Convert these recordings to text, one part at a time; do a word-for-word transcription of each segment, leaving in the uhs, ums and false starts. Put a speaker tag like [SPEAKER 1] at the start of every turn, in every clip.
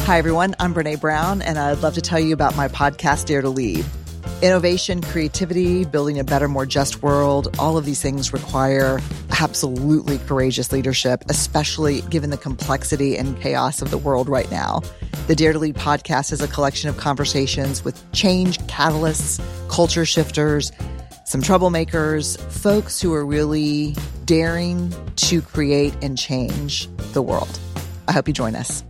[SPEAKER 1] Hi, everyone. I'm Brene Brown, and I'd love to tell you about my podcast, Dare to Lead. Innovation, creativity, building a better, more just world, all of these things require absolutely courageous leadership, especially given the complexity and chaos of the world right now. The Dare to Lead podcast is a collection of conversations with change catalysts, culture shifters, some troublemakers, folks who are really daring to create and change the world. I hope you join us.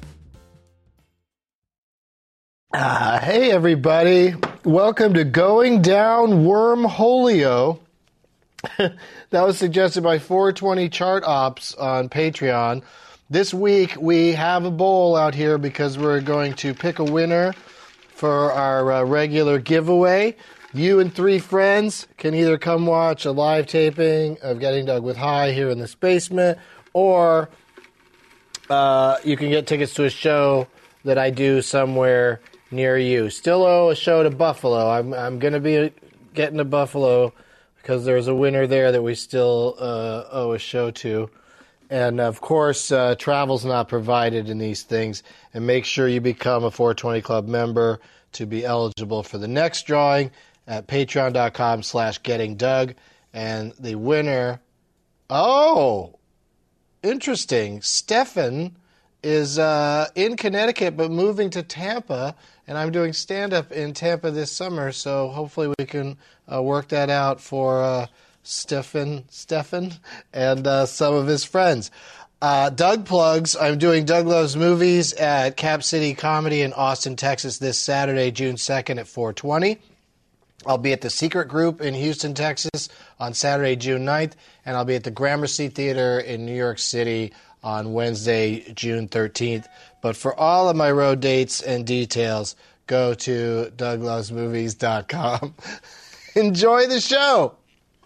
[SPEAKER 2] Ah, hey, everybody. Welcome to Going Down Wormholio. That was suggested by four twenty Chart Ops on Patreon. This week, we have a bowl out here because we're going to pick a winner for our uh, regular giveaway. You and three friends can either come watch a live taping of Getting Doug with High here in this basement, or uh, you can get tickets to a show that I do somewhere near you. Still owe a show to Buffalo. I'm I'm going to be getting to Buffalo because there's a winner there that we still uh, owe a show to. And, of course, uh, travel's not provided in these things. And make sure you become a four twenty Club member to be eligible for the next drawing at patreon.com slash getting Doug. And the winner, oh, interesting, Stefan is uh, in Connecticut but moving to Tampa, and I'm doing stand-up in Tampa this summer, so hopefully we can uh, work that out for uh, Stefan, Stefan and uh, some of his friends. Uh, Doug plugs, I'm doing Doug Loves Movies at Cap City Comedy in Austin, Texas this Saturday, June second at four twenty. I'll be at the Secret Group in Houston, Texas on Saturday, June ninth, and I'll be at the Gramercy Theater in New York City on Wednesday, June thirteenth. But for all of my road dates and details, go to doug loves movies dot com. Enjoy the show!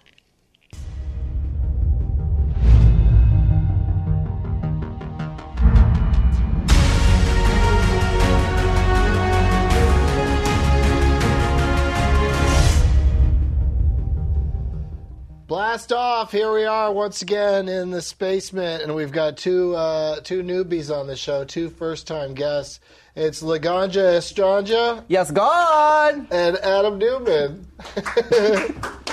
[SPEAKER 2] Blast off! Here we are once again in the Spacement, and we've got two uh, two newbies on the show, two first-time guests. It's Laganja Estranja.
[SPEAKER 3] Yes, God!
[SPEAKER 2] And Adam Newman. Hey.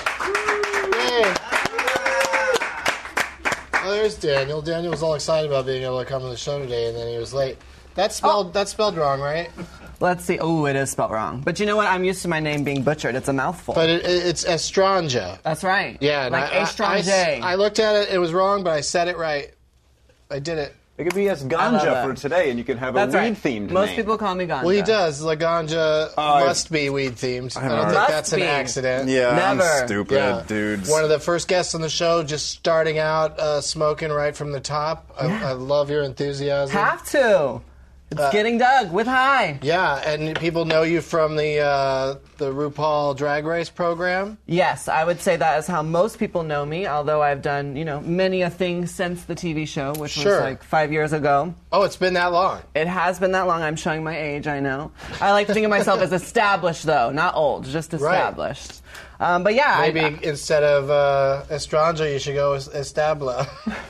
[SPEAKER 2] Oh, there's Daniel. Daniel was all excited about being able to come to the show today, and then he was late. That's spelled, oh. that's spelled wrong, right?
[SPEAKER 3] Let's see. Oh, it is spelled wrong. But you know what? I'm used to my name being butchered. It's a mouthful.
[SPEAKER 2] But it, it, it's Estranja.
[SPEAKER 3] That's right.
[SPEAKER 2] Yeah.
[SPEAKER 3] Like
[SPEAKER 2] I,
[SPEAKER 3] Estranja.
[SPEAKER 2] I, I, I looked at it. It was wrong, but I said it right. I did it.
[SPEAKER 4] It could be as Ganja for today, and you can have
[SPEAKER 3] That's
[SPEAKER 4] a
[SPEAKER 3] right.
[SPEAKER 4] weed-themed
[SPEAKER 3] Most
[SPEAKER 4] name.
[SPEAKER 3] people call me Ganja.
[SPEAKER 2] Well, he does. Laganja
[SPEAKER 4] uh,
[SPEAKER 2] must be weed-themed. I, I don't
[SPEAKER 4] must
[SPEAKER 2] think that's an
[SPEAKER 3] be.
[SPEAKER 2] accident.
[SPEAKER 4] Yeah,
[SPEAKER 3] Never.
[SPEAKER 4] I'm stupid,
[SPEAKER 2] Yeah.
[SPEAKER 4] dudes.
[SPEAKER 2] One of the first guests on the show, just starting out uh, smoking right from the top. I, I love your enthusiasm.
[SPEAKER 3] Have to. It's uh, Getting Doug with High.
[SPEAKER 2] Yeah, and people know you from the uh, the RuPaul Drag Race program.
[SPEAKER 3] Yes, I would say that is how most people know me, although I've done, you know, many a thing since the T V show, which
[SPEAKER 2] Sure.
[SPEAKER 3] was like five years ago.
[SPEAKER 2] Oh, it's been that long.
[SPEAKER 3] It has been that long. I'm showing my age, I know. I like to think of myself as established, though, not old, just established. Right. Um, but yeah,
[SPEAKER 2] maybe
[SPEAKER 3] I,
[SPEAKER 2] instead of uh, Estranja, you should go as Establa.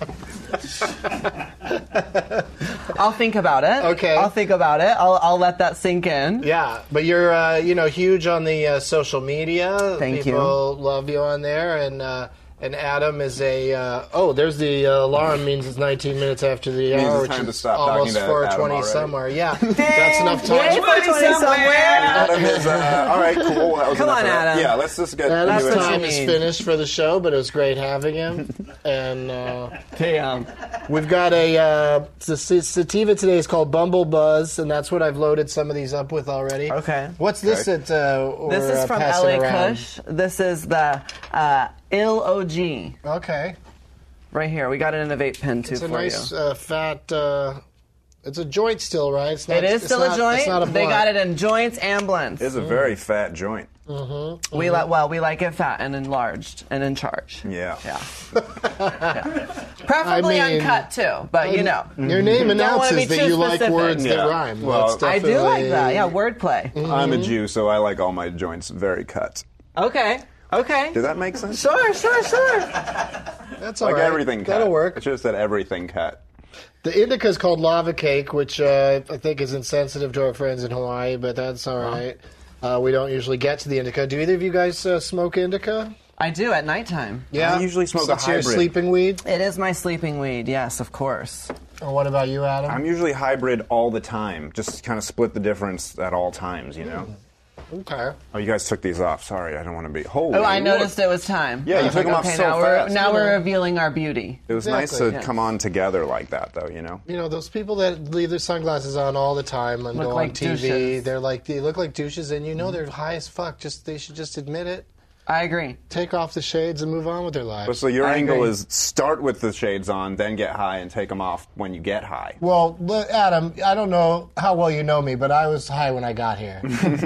[SPEAKER 3] I'll think about it.
[SPEAKER 2] Okay,
[SPEAKER 3] I'll think about it. I'll I'll let that sink in.
[SPEAKER 2] Yeah, but you're uh, you know huge on the uh, social media.
[SPEAKER 3] Thank
[SPEAKER 2] People
[SPEAKER 3] you.
[SPEAKER 2] People love you on there, and uh, and Adam is a uh, oh, there's the uh, alarm means it's nineteen minutes after the
[SPEAKER 4] Means
[SPEAKER 2] hour,
[SPEAKER 4] it's time
[SPEAKER 2] which
[SPEAKER 4] to
[SPEAKER 2] is
[SPEAKER 4] stop
[SPEAKER 2] almost
[SPEAKER 4] talking to
[SPEAKER 2] four
[SPEAKER 4] Adam
[SPEAKER 2] twenty
[SPEAKER 4] already.
[SPEAKER 2] somewhere. Yeah, that's enough time.
[SPEAKER 3] Yay, four twenty somewhere.
[SPEAKER 4] Adam is, uh, all right, cool. That was
[SPEAKER 3] Come
[SPEAKER 4] enough
[SPEAKER 3] on,
[SPEAKER 4] of that.
[SPEAKER 3] Adam.
[SPEAKER 4] Yeah, let's just get
[SPEAKER 2] Adam's
[SPEAKER 4] into it.
[SPEAKER 2] time
[SPEAKER 3] I
[SPEAKER 2] is
[SPEAKER 3] mean.
[SPEAKER 2] finished for the show, but it was great having him. And uh,
[SPEAKER 3] Damn.
[SPEAKER 2] we've got a uh, the sativa today is called Bumble Buzz, and that's what I've loaded some of these up with already.
[SPEAKER 3] Okay.
[SPEAKER 2] What's this
[SPEAKER 4] Okay.
[SPEAKER 2] that uh, we're
[SPEAKER 3] This is
[SPEAKER 2] uh,
[SPEAKER 3] from
[SPEAKER 2] passing
[SPEAKER 3] L A
[SPEAKER 2] around?
[SPEAKER 3] Kush. This is the uh, Ill O G.
[SPEAKER 2] Okay.
[SPEAKER 3] Right here. We got it in a vape pen, too,
[SPEAKER 2] It's a
[SPEAKER 3] for
[SPEAKER 2] nice
[SPEAKER 3] you.
[SPEAKER 2] uh, fat. Uh, it's a joint still, right? It's not,
[SPEAKER 3] It is
[SPEAKER 2] it's
[SPEAKER 3] still
[SPEAKER 2] not,
[SPEAKER 3] a joint.
[SPEAKER 2] It's not a
[SPEAKER 3] They
[SPEAKER 2] blunt.
[SPEAKER 3] got it in joints and blunts.
[SPEAKER 4] It's a very fat joint.
[SPEAKER 2] Mm-hmm.
[SPEAKER 3] We like well, we like it fat and enlarged and in charge.
[SPEAKER 4] Yeah.
[SPEAKER 3] Yeah. Yeah. Preferably
[SPEAKER 2] I mean,
[SPEAKER 3] uncut too, but you know.
[SPEAKER 2] Your name
[SPEAKER 3] Don't wanna
[SPEAKER 2] announces
[SPEAKER 3] be
[SPEAKER 2] that
[SPEAKER 3] too
[SPEAKER 2] you like
[SPEAKER 3] specific.
[SPEAKER 2] words that
[SPEAKER 4] Yeah.
[SPEAKER 2] rhyme.
[SPEAKER 4] Well,
[SPEAKER 2] That's
[SPEAKER 3] I do like
[SPEAKER 2] definitely-
[SPEAKER 3] that. Yeah, wordplay.
[SPEAKER 4] I'm a Jew, so I like all my joints very cut.
[SPEAKER 3] Okay. Okay.
[SPEAKER 4] Did that make sense?
[SPEAKER 3] Sure, sure, sure.
[SPEAKER 2] That's all
[SPEAKER 4] Like
[SPEAKER 2] right.
[SPEAKER 4] everything cut.
[SPEAKER 2] That'll work.
[SPEAKER 4] I should have said everything cut.
[SPEAKER 2] The indica is called lava cake, which uh, I think is insensitive to our friends in Hawaii, but that's all right. Uh, we don't usually get to the indica. Do either of you guys uh, smoke indica?
[SPEAKER 3] I do at nighttime.
[SPEAKER 2] Yeah.
[SPEAKER 4] I usually smoke
[SPEAKER 2] so
[SPEAKER 4] a
[SPEAKER 2] it's your
[SPEAKER 4] hybrid.
[SPEAKER 2] sleeping weed.
[SPEAKER 3] It is my sleeping weed, yes, of course.
[SPEAKER 2] Or what about you, Adam?
[SPEAKER 4] I'm usually hybrid all the time. Just kind of split the difference at all times, you know?
[SPEAKER 2] Okay.
[SPEAKER 4] Oh, you guys took these off. Sorry, I don't want to be. Holy
[SPEAKER 3] Oh, I
[SPEAKER 4] look.
[SPEAKER 3] noticed it was time.
[SPEAKER 4] Yeah, you
[SPEAKER 3] I
[SPEAKER 4] took
[SPEAKER 3] was like,
[SPEAKER 4] them off
[SPEAKER 3] okay,
[SPEAKER 4] so
[SPEAKER 3] now
[SPEAKER 4] fast.
[SPEAKER 3] We're, now
[SPEAKER 2] You
[SPEAKER 3] we're
[SPEAKER 2] know.
[SPEAKER 3] revealing our beauty.
[SPEAKER 4] It was
[SPEAKER 2] Exactly,
[SPEAKER 4] nice to
[SPEAKER 3] yes.
[SPEAKER 4] come on together like that, though, you know?
[SPEAKER 2] You know, those people that leave their sunglasses on all the time and
[SPEAKER 3] Look
[SPEAKER 2] go
[SPEAKER 3] like
[SPEAKER 2] on T V,
[SPEAKER 3] douches.
[SPEAKER 2] they're like, they look like douches, and you know they're high as fuck. Just They should just admit it,
[SPEAKER 3] I agree.
[SPEAKER 2] take off the shades, and move on with their lives.
[SPEAKER 4] So your
[SPEAKER 3] I
[SPEAKER 4] angle
[SPEAKER 3] agree.
[SPEAKER 4] is start with the shades on, then get high, and take them off when you get high.
[SPEAKER 2] Well, look, Adam, I don't know how well you know me, but I was high when I got here.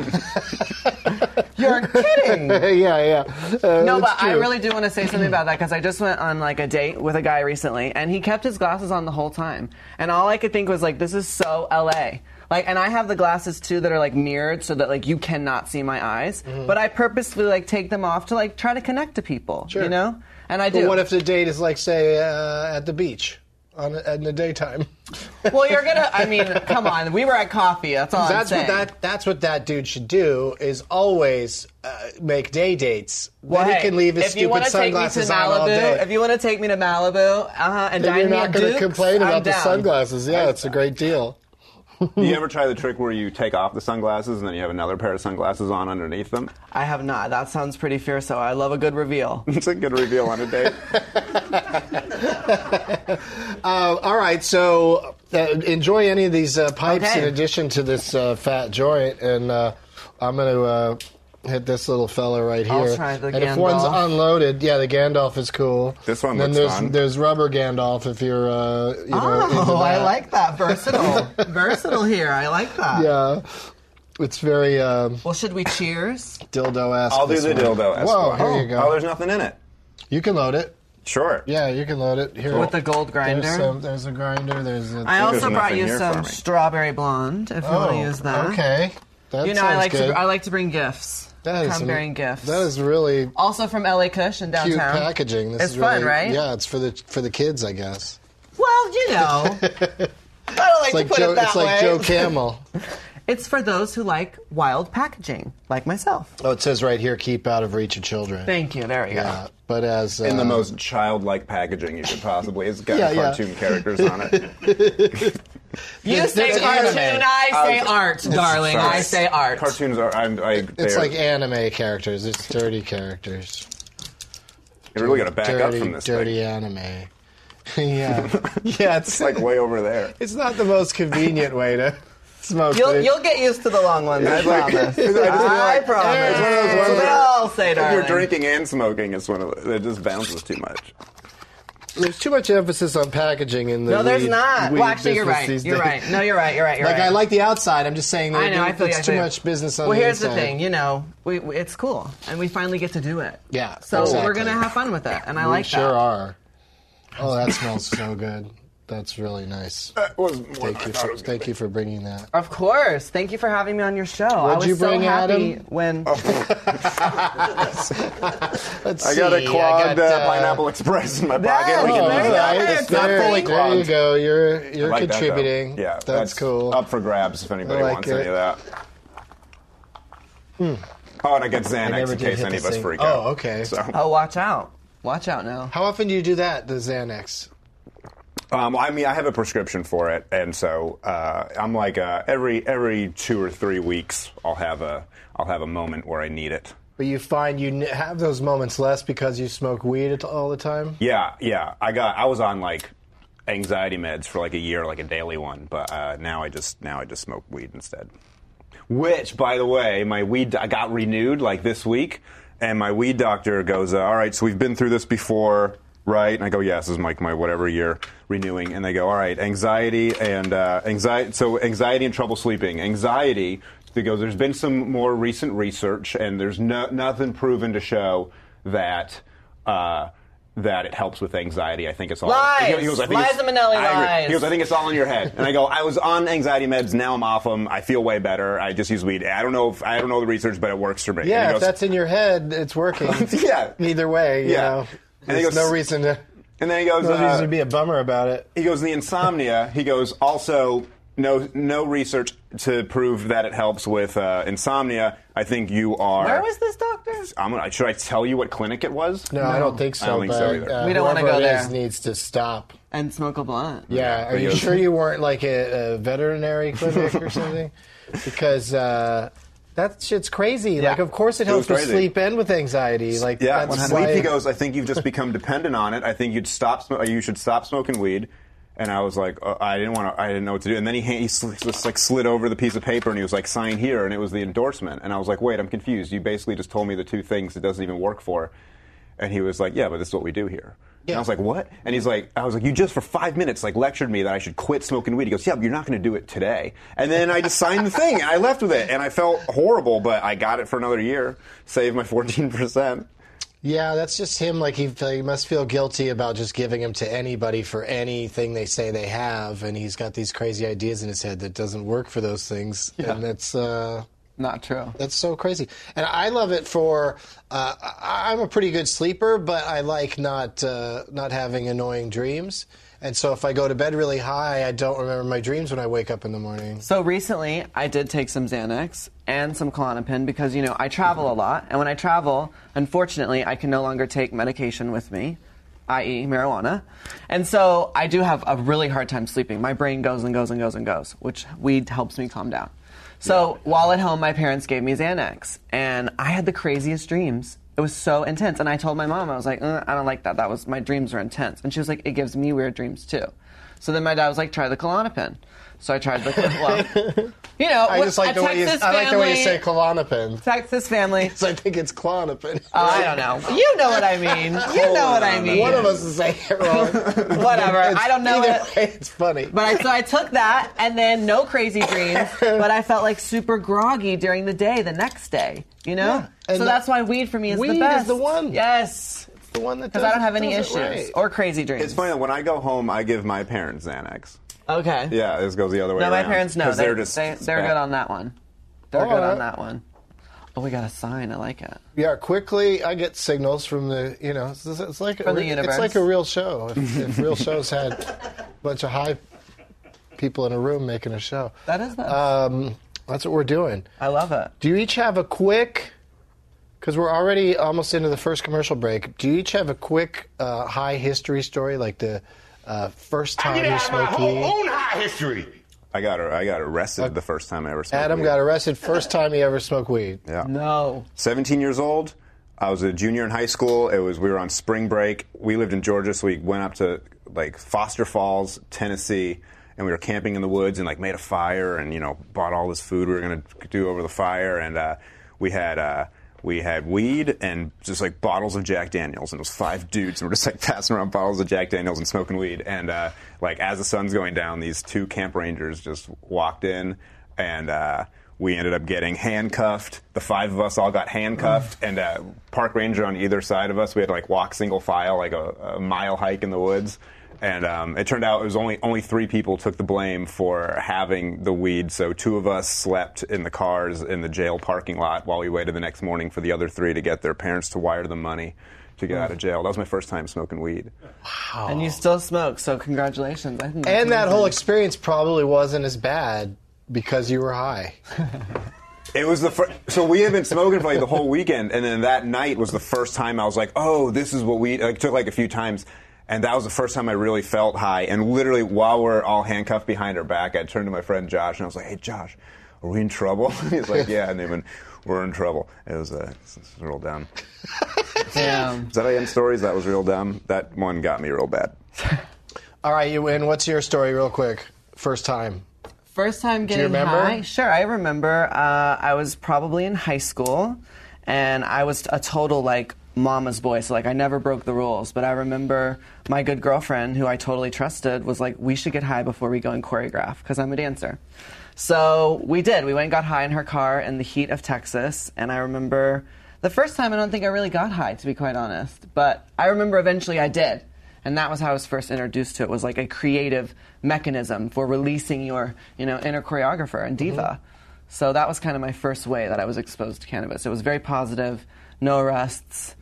[SPEAKER 3] You're kidding.
[SPEAKER 2] yeah, yeah. Uh,
[SPEAKER 3] No,
[SPEAKER 2] it's
[SPEAKER 3] but I
[SPEAKER 2] true.
[SPEAKER 3] really do want to say something about that because I just went on like a date with a guy recently, and he kept his glasses on the whole time, and all I could think was like, this is so L A. Like, and I have the glasses too that are like mirrored so that like you cannot see my eyes,
[SPEAKER 2] Mm-hmm.
[SPEAKER 3] but I purposefully like take them off to like try to connect to people,
[SPEAKER 2] Sure.
[SPEAKER 3] you know? And I do.
[SPEAKER 2] But what if the date is like, say, uh, at the beach on in the daytime?
[SPEAKER 3] Well, you're gonna. I mean, come on. We were at coffee. That's all
[SPEAKER 2] That's
[SPEAKER 3] I'm
[SPEAKER 2] what
[SPEAKER 3] saying.
[SPEAKER 2] that. That's what that dude should do. Is always uh, make day dates.
[SPEAKER 3] Well,
[SPEAKER 2] then
[SPEAKER 3] hey,
[SPEAKER 2] he can leave his
[SPEAKER 3] if you
[SPEAKER 2] stupid
[SPEAKER 3] want to take me to
[SPEAKER 2] sunglasses on all
[SPEAKER 3] Malibu,
[SPEAKER 2] day.
[SPEAKER 3] if you want to take me to Malibu, uh-huh, and
[SPEAKER 2] Then
[SPEAKER 3] dine
[SPEAKER 2] you're
[SPEAKER 3] me
[SPEAKER 2] not
[SPEAKER 3] at
[SPEAKER 2] going to
[SPEAKER 3] Duke's,
[SPEAKER 2] complain
[SPEAKER 3] I'm
[SPEAKER 2] about the
[SPEAKER 3] down.
[SPEAKER 2] sunglasses. Yeah, it's a great deal.
[SPEAKER 4] Do you ever try the trick where you take off the sunglasses and then you have another pair of sunglasses on underneath them?
[SPEAKER 3] I have not. That sounds pretty fierce. So I love a good reveal.
[SPEAKER 4] It's a good reveal on a date.
[SPEAKER 2] Uh, all right, so uh, enjoy any of these uh, pipes
[SPEAKER 3] Okay.
[SPEAKER 2] in addition to this uh, fat joint, and uh, I'm going to uh, hit this little fella right here.
[SPEAKER 3] I'll try the
[SPEAKER 2] and if one's
[SPEAKER 3] Gandalf.
[SPEAKER 2] unloaded, yeah, the Gandalf is cool.
[SPEAKER 4] This one
[SPEAKER 2] and then
[SPEAKER 4] looks
[SPEAKER 2] there's,
[SPEAKER 4] fun.
[SPEAKER 2] There's rubber Gandalf if you're, uh, you know, into
[SPEAKER 3] Oh, I
[SPEAKER 2] that.
[SPEAKER 3] like that. Versatile. Versatile here. I like that.
[SPEAKER 2] Yeah, it's very um,
[SPEAKER 3] Well, should we cheers?
[SPEAKER 2] dildo-esque.
[SPEAKER 4] I'll do
[SPEAKER 2] this
[SPEAKER 4] the
[SPEAKER 2] one.
[SPEAKER 4] dildo.
[SPEAKER 2] Whoa,
[SPEAKER 4] Esquire.
[SPEAKER 2] here you go.
[SPEAKER 4] Oh, there's nothing in it.
[SPEAKER 2] You can load it.
[SPEAKER 4] Sure.
[SPEAKER 2] Yeah, you can load it. Here.
[SPEAKER 3] With the gold grinder?
[SPEAKER 2] There's, some, there's a grinder. There's a.
[SPEAKER 3] I also
[SPEAKER 4] there's
[SPEAKER 3] brought
[SPEAKER 4] nothing
[SPEAKER 3] you
[SPEAKER 4] here for
[SPEAKER 3] some
[SPEAKER 4] me.
[SPEAKER 3] strawberry blonde, if you want to use that.
[SPEAKER 2] Oh, Okay. That
[SPEAKER 3] You know, I
[SPEAKER 2] sounds
[SPEAKER 3] like
[SPEAKER 2] good.
[SPEAKER 3] to I like to bring gifts.
[SPEAKER 2] That is
[SPEAKER 3] Come
[SPEAKER 2] some-
[SPEAKER 3] bearing gifts.
[SPEAKER 2] That is really
[SPEAKER 3] Also from L A Kush in
[SPEAKER 2] cute
[SPEAKER 3] downtown.
[SPEAKER 2] packaging. This
[SPEAKER 3] It's
[SPEAKER 2] is
[SPEAKER 3] fun,
[SPEAKER 2] really,
[SPEAKER 3] right?
[SPEAKER 2] Yeah, it's for the for the kids, I guess.
[SPEAKER 3] Well, you know. I don't like
[SPEAKER 2] It's
[SPEAKER 3] to
[SPEAKER 2] like
[SPEAKER 3] put
[SPEAKER 2] Joe.
[SPEAKER 3] it that
[SPEAKER 2] It's
[SPEAKER 3] way.
[SPEAKER 2] like Joe Camel.
[SPEAKER 3] It's for those who like wild packaging, like myself.
[SPEAKER 2] Oh, it says right here, "Keep out of reach of children."
[SPEAKER 3] Thank you. There we go.
[SPEAKER 2] Yeah, but as uh,
[SPEAKER 4] In the most childlike packaging you could possibly. It's got
[SPEAKER 2] Yeah, yeah.
[SPEAKER 4] cartoon characters on it.
[SPEAKER 3] You
[SPEAKER 2] It's-
[SPEAKER 3] say
[SPEAKER 2] it's
[SPEAKER 3] cartoon,
[SPEAKER 2] anime.
[SPEAKER 3] I say
[SPEAKER 4] Uh,
[SPEAKER 3] art, darling.
[SPEAKER 4] sorry.
[SPEAKER 3] I say art.
[SPEAKER 4] Cartoons are. I'm, I,
[SPEAKER 2] it's
[SPEAKER 4] they're-
[SPEAKER 2] like anime characters. It's dirty characters.
[SPEAKER 4] You really got to back
[SPEAKER 2] dirty,
[SPEAKER 4] up from this
[SPEAKER 2] dirty
[SPEAKER 4] thing.
[SPEAKER 2] anime. yeah, yeah. It's
[SPEAKER 4] It's like way over there.
[SPEAKER 2] it's not the most convenient way to smoke.
[SPEAKER 3] You'll,
[SPEAKER 2] but
[SPEAKER 3] you'll get used to the long ones, I
[SPEAKER 4] It's like-
[SPEAKER 3] promise.
[SPEAKER 4] I just feel
[SPEAKER 3] I
[SPEAKER 4] like-
[SPEAKER 3] promise.
[SPEAKER 4] It's one of those ones
[SPEAKER 3] That's what they
[SPEAKER 4] where-
[SPEAKER 3] all say,
[SPEAKER 4] If
[SPEAKER 3] darling.
[SPEAKER 4] you're drinking and smoking, it's one of the, it just bounces too much.
[SPEAKER 2] There's too much emphasis on packaging in the
[SPEAKER 3] No, there's
[SPEAKER 2] weed-
[SPEAKER 3] not.
[SPEAKER 2] weed
[SPEAKER 3] Well, actually, you're
[SPEAKER 2] business
[SPEAKER 3] right.
[SPEAKER 2] these
[SPEAKER 3] You're
[SPEAKER 2] days.
[SPEAKER 3] right. No, you're right. You're right. You're
[SPEAKER 2] Like
[SPEAKER 3] right.
[SPEAKER 2] I like the outside. I'm just saying that
[SPEAKER 3] I know. I feel you,
[SPEAKER 2] it's
[SPEAKER 3] I
[SPEAKER 2] too
[SPEAKER 3] feel you.
[SPEAKER 2] much business on
[SPEAKER 3] Well,
[SPEAKER 2] the
[SPEAKER 3] here's
[SPEAKER 2] inside.
[SPEAKER 3] the thing. You know, we, we, it's cool, and we finally get to do it.
[SPEAKER 2] Yeah,
[SPEAKER 3] So
[SPEAKER 2] exactly.
[SPEAKER 3] we're gonna have fun with it, and I
[SPEAKER 2] We
[SPEAKER 3] like
[SPEAKER 2] sure
[SPEAKER 3] that.
[SPEAKER 2] are. Oh, that smells so good. That's really nice.
[SPEAKER 4] That was more
[SPEAKER 2] Thank
[SPEAKER 4] than
[SPEAKER 2] you
[SPEAKER 4] I thought
[SPEAKER 2] for
[SPEAKER 4] it was gonna
[SPEAKER 2] thank you for bringing that.
[SPEAKER 3] Of course. Thank you for having me on your show. I
[SPEAKER 2] What'd
[SPEAKER 3] was
[SPEAKER 2] you
[SPEAKER 3] so
[SPEAKER 2] bring,
[SPEAKER 3] happy
[SPEAKER 2] Adam?
[SPEAKER 3] when.
[SPEAKER 2] Let's
[SPEAKER 4] I got a
[SPEAKER 2] see,
[SPEAKER 4] clogged
[SPEAKER 2] got,
[SPEAKER 4] uh,
[SPEAKER 2] uh,
[SPEAKER 4] Pineapple Express in my
[SPEAKER 3] Yeah,
[SPEAKER 4] pocket. We
[SPEAKER 3] oh,
[SPEAKER 4] can
[SPEAKER 3] there
[SPEAKER 4] use
[SPEAKER 3] you
[SPEAKER 4] that.
[SPEAKER 3] go.
[SPEAKER 2] Right,
[SPEAKER 4] It's
[SPEAKER 3] It's
[SPEAKER 4] not
[SPEAKER 3] there.
[SPEAKER 4] fully
[SPEAKER 2] there you
[SPEAKER 4] clogged.
[SPEAKER 2] go. You're
[SPEAKER 4] I
[SPEAKER 2] you're
[SPEAKER 4] like that, though.
[SPEAKER 2] contributing.
[SPEAKER 4] Yeah,
[SPEAKER 2] that's, cool.
[SPEAKER 4] Up for grabs if anybody
[SPEAKER 2] I like
[SPEAKER 4] wants
[SPEAKER 2] it.
[SPEAKER 4] any of that. Oh, and I get
[SPEAKER 2] I
[SPEAKER 4] Xanax
[SPEAKER 2] never
[SPEAKER 4] in
[SPEAKER 2] did
[SPEAKER 4] case
[SPEAKER 2] hit
[SPEAKER 4] any
[SPEAKER 2] the
[SPEAKER 4] of us
[SPEAKER 2] thing.
[SPEAKER 4] freak
[SPEAKER 2] Oh,
[SPEAKER 4] out.
[SPEAKER 2] okay.
[SPEAKER 4] So,
[SPEAKER 3] Oh, watch out! Watch out now.
[SPEAKER 2] How often do you do that? The Xanax.
[SPEAKER 4] um, I mean, I have a prescription for it, and so uh, I'm like uh, every every two or three weeks, I'll have a I'll have a moment where I need it.
[SPEAKER 2] But you find you n- have those moments less because you smoke weed at- all the time.
[SPEAKER 4] Yeah, yeah. I got I was on like anxiety meds for like a year, like a daily one, but uh, now I just now I just smoke weed instead. Which, by the way, my weed I got renewed like this week, and my weed doctor goes, uh, "All right, so we've been through this before, right?" And I go, "Yes, this is like my whatever year renewing." And they go, "All right, anxiety and uh, anxiety. So anxiety and trouble sleeping. Anxiety." He goes, "There's been some more recent research, and there's no, nothing proven to show that." Uh, that it helps with anxiety. I think it's all
[SPEAKER 3] Lies!
[SPEAKER 4] He goes, I think
[SPEAKER 3] Liza
[SPEAKER 4] it's-
[SPEAKER 3] Minnelli
[SPEAKER 4] I agree.
[SPEAKER 3] lies.
[SPEAKER 4] He goes, I think it's all in your head. And I go, I was on anxiety meds. Now I'm off them. I feel way better. I just use weed. I don't know if I don't know the research, but it works for me.
[SPEAKER 2] Yeah,
[SPEAKER 4] And he
[SPEAKER 2] if
[SPEAKER 4] goes,
[SPEAKER 2] that's in your head, it's working.
[SPEAKER 4] yeah.
[SPEAKER 2] Either way, you
[SPEAKER 4] Yeah.
[SPEAKER 2] know.
[SPEAKER 4] And he
[SPEAKER 2] There's
[SPEAKER 4] goes-
[SPEAKER 2] no reason to.
[SPEAKER 4] And then he goes,
[SPEAKER 2] No
[SPEAKER 4] uh,
[SPEAKER 2] reason to be a bummer about it.
[SPEAKER 4] he goes, the insomnia, he goes, also, no no research to prove that it helps with uh, insomnia. I think you are...
[SPEAKER 3] Where was this doctor?
[SPEAKER 4] I'm gonna, should I tell you what clinic it was?
[SPEAKER 2] No, I don't think so.
[SPEAKER 4] I don't think
[SPEAKER 2] but,
[SPEAKER 4] so either.
[SPEAKER 2] Uh,
[SPEAKER 3] We don't wanna
[SPEAKER 2] whoever
[SPEAKER 3] go
[SPEAKER 2] it is
[SPEAKER 3] there.
[SPEAKER 2] needs to stop.
[SPEAKER 3] And smoke a blunt.
[SPEAKER 2] Yeah, are
[SPEAKER 4] but
[SPEAKER 2] you
[SPEAKER 4] he
[SPEAKER 2] sure
[SPEAKER 4] goes-
[SPEAKER 2] you weren't like a, a veterinary clinic or something? Because uh, that shit's crazy.
[SPEAKER 3] Yeah.
[SPEAKER 2] Like, of course it
[SPEAKER 4] It was
[SPEAKER 2] helps with
[SPEAKER 4] crazy.
[SPEAKER 2] sleep and with anxiety. Like,
[SPEAKER 4] Yeah,
[SPEAKER 2] that's
[SPEAKER 4] sleep.
[SPEAKER 2] why-
[SPEAKER 4] He goes, I think you've just become dependent on it. I think you'd stop. Sm- you should stop smoking weed. And I was like, uh, I didn't want to. I didn't know what to do. And then he he sl- just like slid over the piece of paper and he was like, sign here, and it was the endorsement. And I was like, wait, I'm confused. You basically just told me the two things it doesn't even work for. And he was like, yeah, but this is what we do here. And I was like, what? And he's like, I was like, you just for five minutes like lectured me that I should quit smoking weed. He goes, yeah, but you're not going to do it today. And then I just signed the thing and I left with it. And I felt horrible, but I got it for another year, saved my fourteen percent.
[SPEAKER 2] Yeah, that's just him. Like, he, he must feel guilty about just giving them to anybody for anything they say they have. And he's got these crazy ideas in his head that doesn't work for those things.
[SPEAKER 3] Yeah.
[SPEAKER 2] And that's... Uh,
[SPEAKER 3] Not true.
[SPEAKER 2] That's so crazy. And I love it for, uh, I- I'm a pretty good sleeper, but I like not uh, not having annoying dreams. And so if I go to bed really high, I don't remember my dreams when I wake up in the morning.
[SPEAKER 3] So recently, I did take some Xanax and some Klonopin because, you know, I travel a lot. And when I travel, unfortunately, I can no longer take medication with me, that is marijuana. And so I do have a really hard time sleeping. My brain goes and goes and goes and goes, which weed helps me calm down. So while at home, my parents gave me Xanax, and I had the craziest dreams. It was so intense. And I told my mom, I was like, uh, I don't like that. That was, my dreams are intense. And she was like, it gives me weird dreams too. So then my dad was like, try the Klonopin. So I tried the, well, you know,
[SPEAKER 2] I just like
[SPEAKER 3] a
[SPEAKER 2] the way you,
[SPEAKER 3] Texas
[SPEAKER 2] I like the way you
[SPEAKER 3] family-
[SPEAKER 2] say Klonopin.
[SPEAKER 3] Texas family.
[SPEAKER 2] So I think it's Klonopin.
[SPEAKER 3] Oh, I don't know. You know what I mean. You know what I mean.
[SPEAKER 2] One of us is saying it wrong.
[SPEAKER 3] Whatever.
[SPEAKER 2] It's-
[SPEAKER 3] I don't know
[SPEAKER 2] either
[SPEAKER 3] it.
[SPEAKER 2] way, it's funny.
[SPEAKER 3] But I, so I took that, and then no crazy dreams, but I felt like super groggy during the day the next day, you know?
[SPEAKER 2] Yeah, and
[SPEAKER 3] So
[SPEAKER 2] the-
[SPEAKER 3] that's why weed for me is
[SPEAKER 2] weed
[SPEAKER 3] the
[SPEAKER 2] is
[SPEAKER 3] best.
[SPEAKER 2] the one.
[SPEAKER 3] Yes.
[SPEAKER 2] the one that
[SPEAKER 3] Because I don't
[SPEAKER 2] does-
[SPEAKER 3] have any
[SPEAKER 2] does
[SPEAKER 3] issues
[SPEAKER 2] it right.
[SPEAKER 3] or crazy dreams.
[SPEAKER 4] It's funny that when I go home, I give my parents Xanax.
[SPEAKER 3] Okay.
[SPEAKER 4] Yeah, this goes the other way
[SPEAKER 3] No,
[SPEAKER 4] around.
[SPEAKER 3] my parents know.
[SPEAKER 4] 'Cause
[SPEAKER 3] They,
[SPEAKER 4] they're just
[SPEAKER 3] they, they're good on that one. They're
[SPEAKER 2] Oh,
[SPEAKER 3] good
[SPEAKER 2] yeah.
[SPEAKER 3] on that one. Oh, we got a sign. I like it.
[SPEAKER 2] Yeah, quickly I get signals from the, you know, it's, it's like
[SPEAKER 3] From
[SPEAKER 2] a,
[SPEAKER 3] the
[SPEAKER 2] re-
[SPEAKER 3] universe.
[SPEAKER 2] it's like a real show. If, if real shows had a bunch of high people in a room making a show.
[SPEAKER 3] That is that.
[SPEAKER 2] Um, that's what we're doing.
[SPEAKER 3] I love it.
[SPEAKER 2] Do you each have a quick, because we're already almost into the first commercial break, do you each have a quick uh, high history story, like the uh, first time you smoked weed?
[SPEAKER 5] high history.
[SPEAKER 4] I got I got arrested the first time I ever smoked
[SPEAKER 2] Adam
[SPEAKER 4] weed.
[SPEAKER 2] got arrested first time he ever smoked weed.
[SPEAKER 4] Yeah.
[SPEAKER 3] No.
[SPEAKER 4] seventeen years old. I was a junior in high school. It was we were on spring break. We lived in Georgia, so we went up to like Foster Falls, Tennessee, and we were camping in the woods and like made a fire and you know bought all this food we were gonna do over the fire and uh, we had uh, we had weed and just like bottles of Jack Daniels and it was five dudes and we're just like passing around bottles of Jack Daniels and smoking weed and uh, like as the sun's going down, these two camp rangers just walked in and. Uh, We ended up getting handcuffed. The five of us all got handcuffed, and uh, park ranger on either side of us. We had to like walk single file, like a, a mile hike in the woods. And um, it turned out it was only only three people took the blame for having the weed. So two of us slept in the cars in the jail parking lot while we waited the next morning for the other three to get their parents to wire them money to get out of jail. That was my first time smoking weed.
[SPEAKER 3] And you still smoke, so congratulations. I think that's
[SPEAKER 2] And that
[SPEAKER 3] amazing.
[SPEAKER 2] whole experience probably wasn't as bad because you were high.
[SPEAKER 4] It was the fir- so we had been smoking for like the whole weekend, and then that night was the first time I was like, "Oh, this is what we." Like, it took like a few times, and that was the first time I really felt high. And literally, while we're all handcuffed behind our back, I turned to my friend Josh, and I was like, "Hey, Josh, are we in trouble?" He's like, "Yeah," and they went, "We're in trouble." It was uh, it was real dumb.
[SPEAKER 3] Damn.
[SPEAKER 4] Is that how you end stories? That was real dumb. That one got me real bad.
[SPEAKER 2] All right, you win. What's your story, real quick? First time.
[SPEAKER 3] First time getting
[SPEAKER 2] remember?
[SPEAKER 3] high? Sure, I remember. Uh, I was probably in high school, and I was a total, like, mama's boy. So, like, I never broke the rules. But I remember my good girlfriend, who I totally trusted, was like, we should get high before we go and choreograph, because I'm a dancer. So we did. We went and got high in her car in the heat of Texas, and I remember the first time I don't think I really got high, to be quite honest. But I remember eventually I did. And that was how I was first introduced to it, was like a creative mechanism for releasing your, you know, inner choreographer and diva. Mm-hmm. So that was kind of my first way that I was exposed to cannabis. It was very positive, no arrests.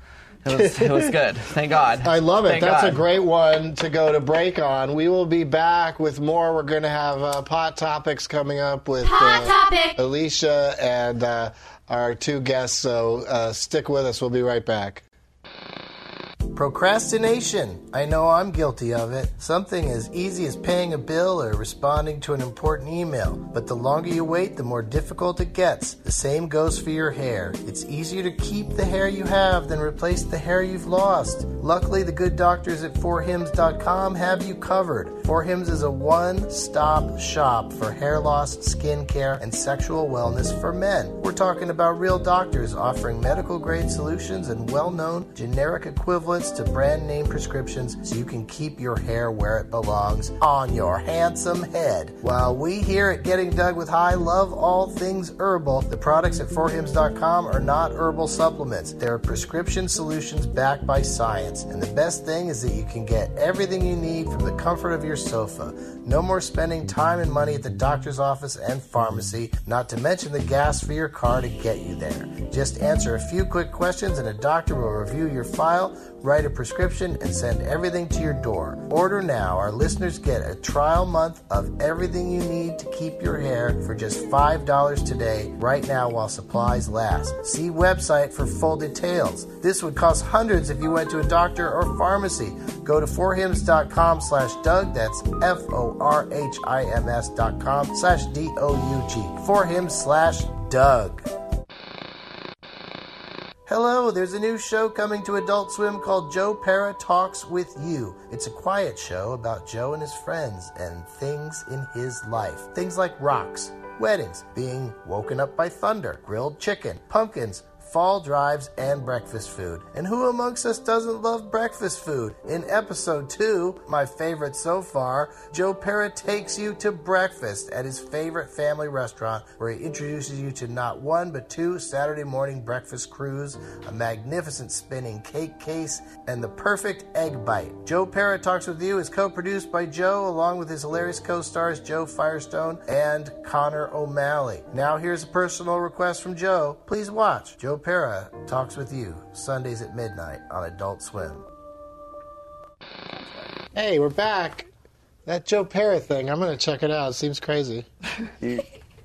[SPEAKER 3] It was, it was good. Thank God.
[SPEAKER 2] I love it.
[SPEAKER 3] Thank
[SPEAKER 2] That's
[SPEAKER 3] God.
[SPEAKER 2] a great one to go to break on. We will be back with more. We're going to have uh, Pot Topics coming up with
[SPEAKER 5] Hot
[SPEAKER 2] uh,
[SPEAKER 5] topic.
[SPEAKER 2] Alicia and uh, our two guests. So uh, stick with us. We'll be right back. Procrastination. I know I'm guilty of it. Something as easy as paying a bill or responding to an important email. But the longer you wait, the more difficult it gets. The same goes for your hair. It's easier to keep the hair you have than replace the hair you've lost. Luckily, the good doctors at four hims dot com have you covered. four hims is a one-stop shop for hair loss, skin care, and sexual wellness for men. We're talking about real doctors offering medical-grade solutions and well-known generic equivalents to brand name prescriptions so you can keep your hair where it belongs, on your handsome head. While we here at Getting Dug with High love all things herbal, the products at four hims dot com are not herbal supplements. They're prescription solutions backed by science. And the best thing is that you can get everything you need from the comfort of your sofa. No more spending time and money at the doctor's office and pharmacy, not to mention the gas for your car to get you there. Just answer a few quick questions and a doctor will review your file, write a prescription, and send everything to your door. Order now. Our listeners get a trial month of everything you need to keep your hair for just five dollars today, right now while supplies last. See website for full details. This would cost hundreds if you went to a doctor or pharmacy. Go to four hims dot com slash Doug. That's F O R H I M S dot com slash D O U G. four hims slash Doug. Hello, there's a new show coming to Adult Swim called Joe Pera Talks With You. It's a quiet show about Joe and his friends and things in his life. Things like rocks, weddings, being woken up by thunder, grilled chicken, pumpkins, fall drives, and breakfast food. And who amongst us doesn't love breakfast food? In episode two, my favorite so far, Joe Pera takes you to breakfast at his favorite family restaurant where he introduces you to not one but two Saturday morning breakfast crews, a magnificent spinning cake case, and the perfect egg bite. Joe Pera Talks With You is co-produced by Joe along with his hilarious co-stars Joe Firestone and Connor O'Malley. Now here's a personal request from Joe. Please watch Joe Pera Talks With You, Sundays at midnight on Adult Swim. Hey, we're back. That Joe Pera thing, I'm going to check it out. It seems crazy.
[SPEAKER 4] You-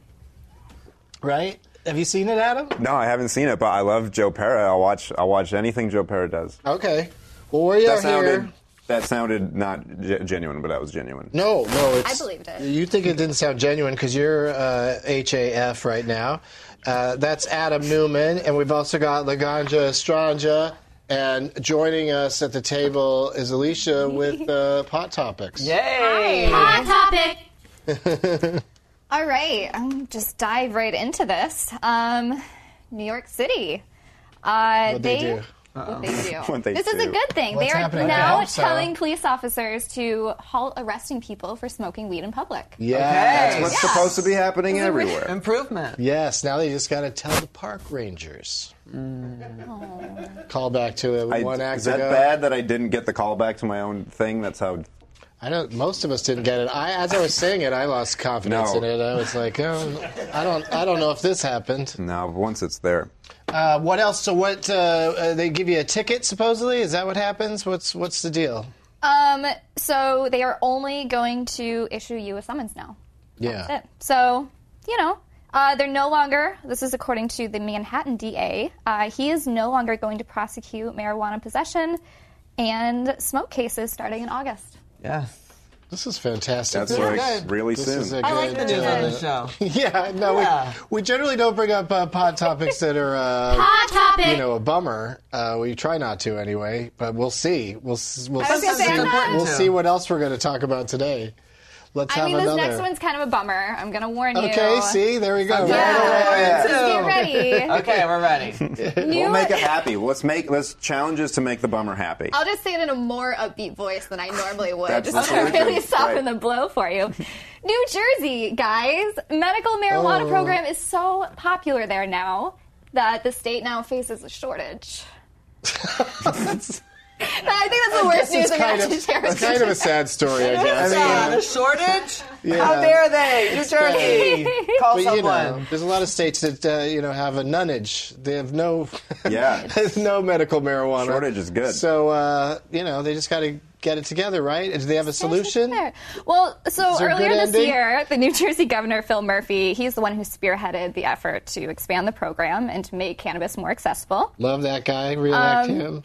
[SPEAKER 2] Right? Have you seen it, Adam?
[SPEAKER 4] no, I haven't seen it, but I love Joe Pera. I'll watch. I'll watch anything Joe Pera does.
[SPEAKER 2] Okay. Well, we
[SPEAKER 4] That
[SPEAKER 2] are
[SPEAKER 4] sounded.
[SPEAKER 2] here.
[SPEAKER 4] That sounded not ge- genuine, but that was genuine.
[SPEAKER 2] No, no, it's...
[SPEAKER 5] I believed it.
[SPEAKER 2] You think it didn't sound genuine because you're uh, H A F right now. Uh, that's Adam Newman, and we've also got Laganja Estranja, and joining us at the table is Alicia with uh, Pot Topics.
[SPEAKER 3] Yay!
[SPEAKER 5] Hot topic. All right, um, just dive right into this. Um, New York City. Uh,
[SPEAKER 2] What'd they do?
[SPEAKER 5] What they do.
[SPEAKER 4] What they
[SPEAKER 5] this is a
[SPEAKER 4] do.
[SPEAKER 5] good thing.
[SPEAKER 2] What's
[SPEAKER 5] they are
[SPEAKER 2] happening? I
[SPEAKER 5] now
[SPEAKER 2] hope so.
[SPEAKER 5] telling police officers to halt arresting people for smoking weed in public.
[SPEAKER 2] Yes.
[SPEAKER 3] Okay.
[SPEAKER 4] What's
[SPEAKER 5] Yeah.
[SPEAKER 4] supposed to be happening everywhere?
[SPEAKER 3] Improvement.
[SPEAKER 2] Yes, now they just got to tell the park rangers. Call back to it
[SPEAKER 4] I-
[SPEAKER 2] one act
[SPEAKER 4] is that
[SPEAKER 2] ago.
[SPEAKER 4] bad that I didn't get the call back to my own thing? That's how.
[SPEAKER 2] I know most of us didn't get it. I, as I was saying it, I lost confidence
[SPEAKER 4] No.
[SPEAKER 2] in it. I was like, oh, I don't, I don't know if this happened.
[SPEAKER 4] No, once it's there.
[SPEAKER 2] Uh, what else? So, what? Uh, uh, they give you a ticket supposedly? Is that what happens? What's What's the deal?
[SPEAKER 5] Um, so they are only going to issue you a summons now.
[SPEAKER 2] Yeah.
[SPEAKER 5] That's it. So, you know, uh, they're no longer, this is according to the Manhattan D A, uh, he is no longer going to prosecute marijuana possession and smoke cases starting in August.
[SPEAKER 3] Yes.
[SPEAKER 2] This is fantastic.
[SPEAKER 4] That's
[SPEAKER 2] This is
[SPEAKER 4] like
[SPEAKER 2] good.
[SPEAKER 4] really
[SPEAKER 2] This
[SPEAKER 4] soon.
[SPEAKER 2] is a
[SPEAKER 3] I like
[SPEAKER 2] good,
[SPEAKER 3] the news
[SPEAKER 2] uh,
[SPEAKER 3] on the show.
[SPEAKER 2] Yeah, no,
[SPEAKER 3] Yeah.
[SPEAKER 2] We, we generally don't bring up uh, pod topics that are, uh,
[SPEAKER 5] Hot topic!
[SPEAKER 2] you know, a bummer. Uh, we try not to anyway, but we'll see. We'll s- we'll,
[SPEAKER 5] I was gonna
[SPEAKER 2] see,
[SPEAKER 5] say, I'm not-
[SPEAKER 2] we'll
[SPEAKER 3] to.
[SPEAKER 2] see what else we're going to talk about today. Let's
[SPEAKER 5] I
[SPEAKER 2] have
[SPEAKER 5] mean, this
[SPEAKER 2] another.
[SPEAKER 5] next one's kind of a bummer. I'm going to warn you.
[SPEAKER 2] Okay, see, there we go.
[SPEAKER 5] Yeah,
[SPEAKER 2] Right away.
[SPEAKER 5] just get ready.
[SPEAKER 3] Okay, we're ready.
[SPEAKER 5] New-
[SPEAKER 4] We'll make it happy. Let's make let's challenges to make the bummer happy.
[SPEAKER 5] I'll just say it in a more upbeat voice than I normally would,
[SPEAKER 4] That's
[SPEAKER 5] just
[SPEAKER 4] the
[SPEAKER 5] to
[SPEAKER 4] solution.
[SPEAKER 5] really soften
[SPEAKER 4] Right.
[SPEAKER 5] the blow for you. New Jersey, guys, medical marijuana
[SPEAKER 2] Oh.
[SPEAKER 5] program is so popular there now that the state now faces a shortage. I think that's the worst news
[SPEAKER 2] It's
[SPEAKER 5] I'm
[SPEAKER 2] kind
[SPEAKER 5] going to
[SPEAKER 2] of,
[SPEAKER 5] share.
[SPEAKER 2] it's kind of a sad story, I guess.
[SPEAKER 3] I mean, a shortage?
[SPEAKER 2] Yeah.
[SPEAKER 3] How dare they? New Jersey. Call
[SPEAKER 2] But,
[SPEAKER 3] someone.
[SPEAKER 2] you know, there's a lot of states that uh, you know have a nunnage. They have no,
[SPEAKER 4] Yeah.
[SPEAKER 2] no medical marijuana.
[SPEAKER 4] Shortage is good.
[SPEAKER 2] So uh, you know they just got to get it together, right? Do they have a solution?
[SPEAKER 5] There. Well, so
[SPEAKER 2] Is there a
[SPEAKER 5] earlier
[SPEAKER 2] good
[SPEAKER 5] this
[SPEAKER 2] ending?
[SPEAKER 5] year, the New Jersey Governor Phil Murphy, he's the one who spearheaded the effort to expand the program and to make cannabis more accessible.
[SPEAKER 2] Love that guy. Reelect
[SPEAKER 5] Um,
[SPEAKER 2] him.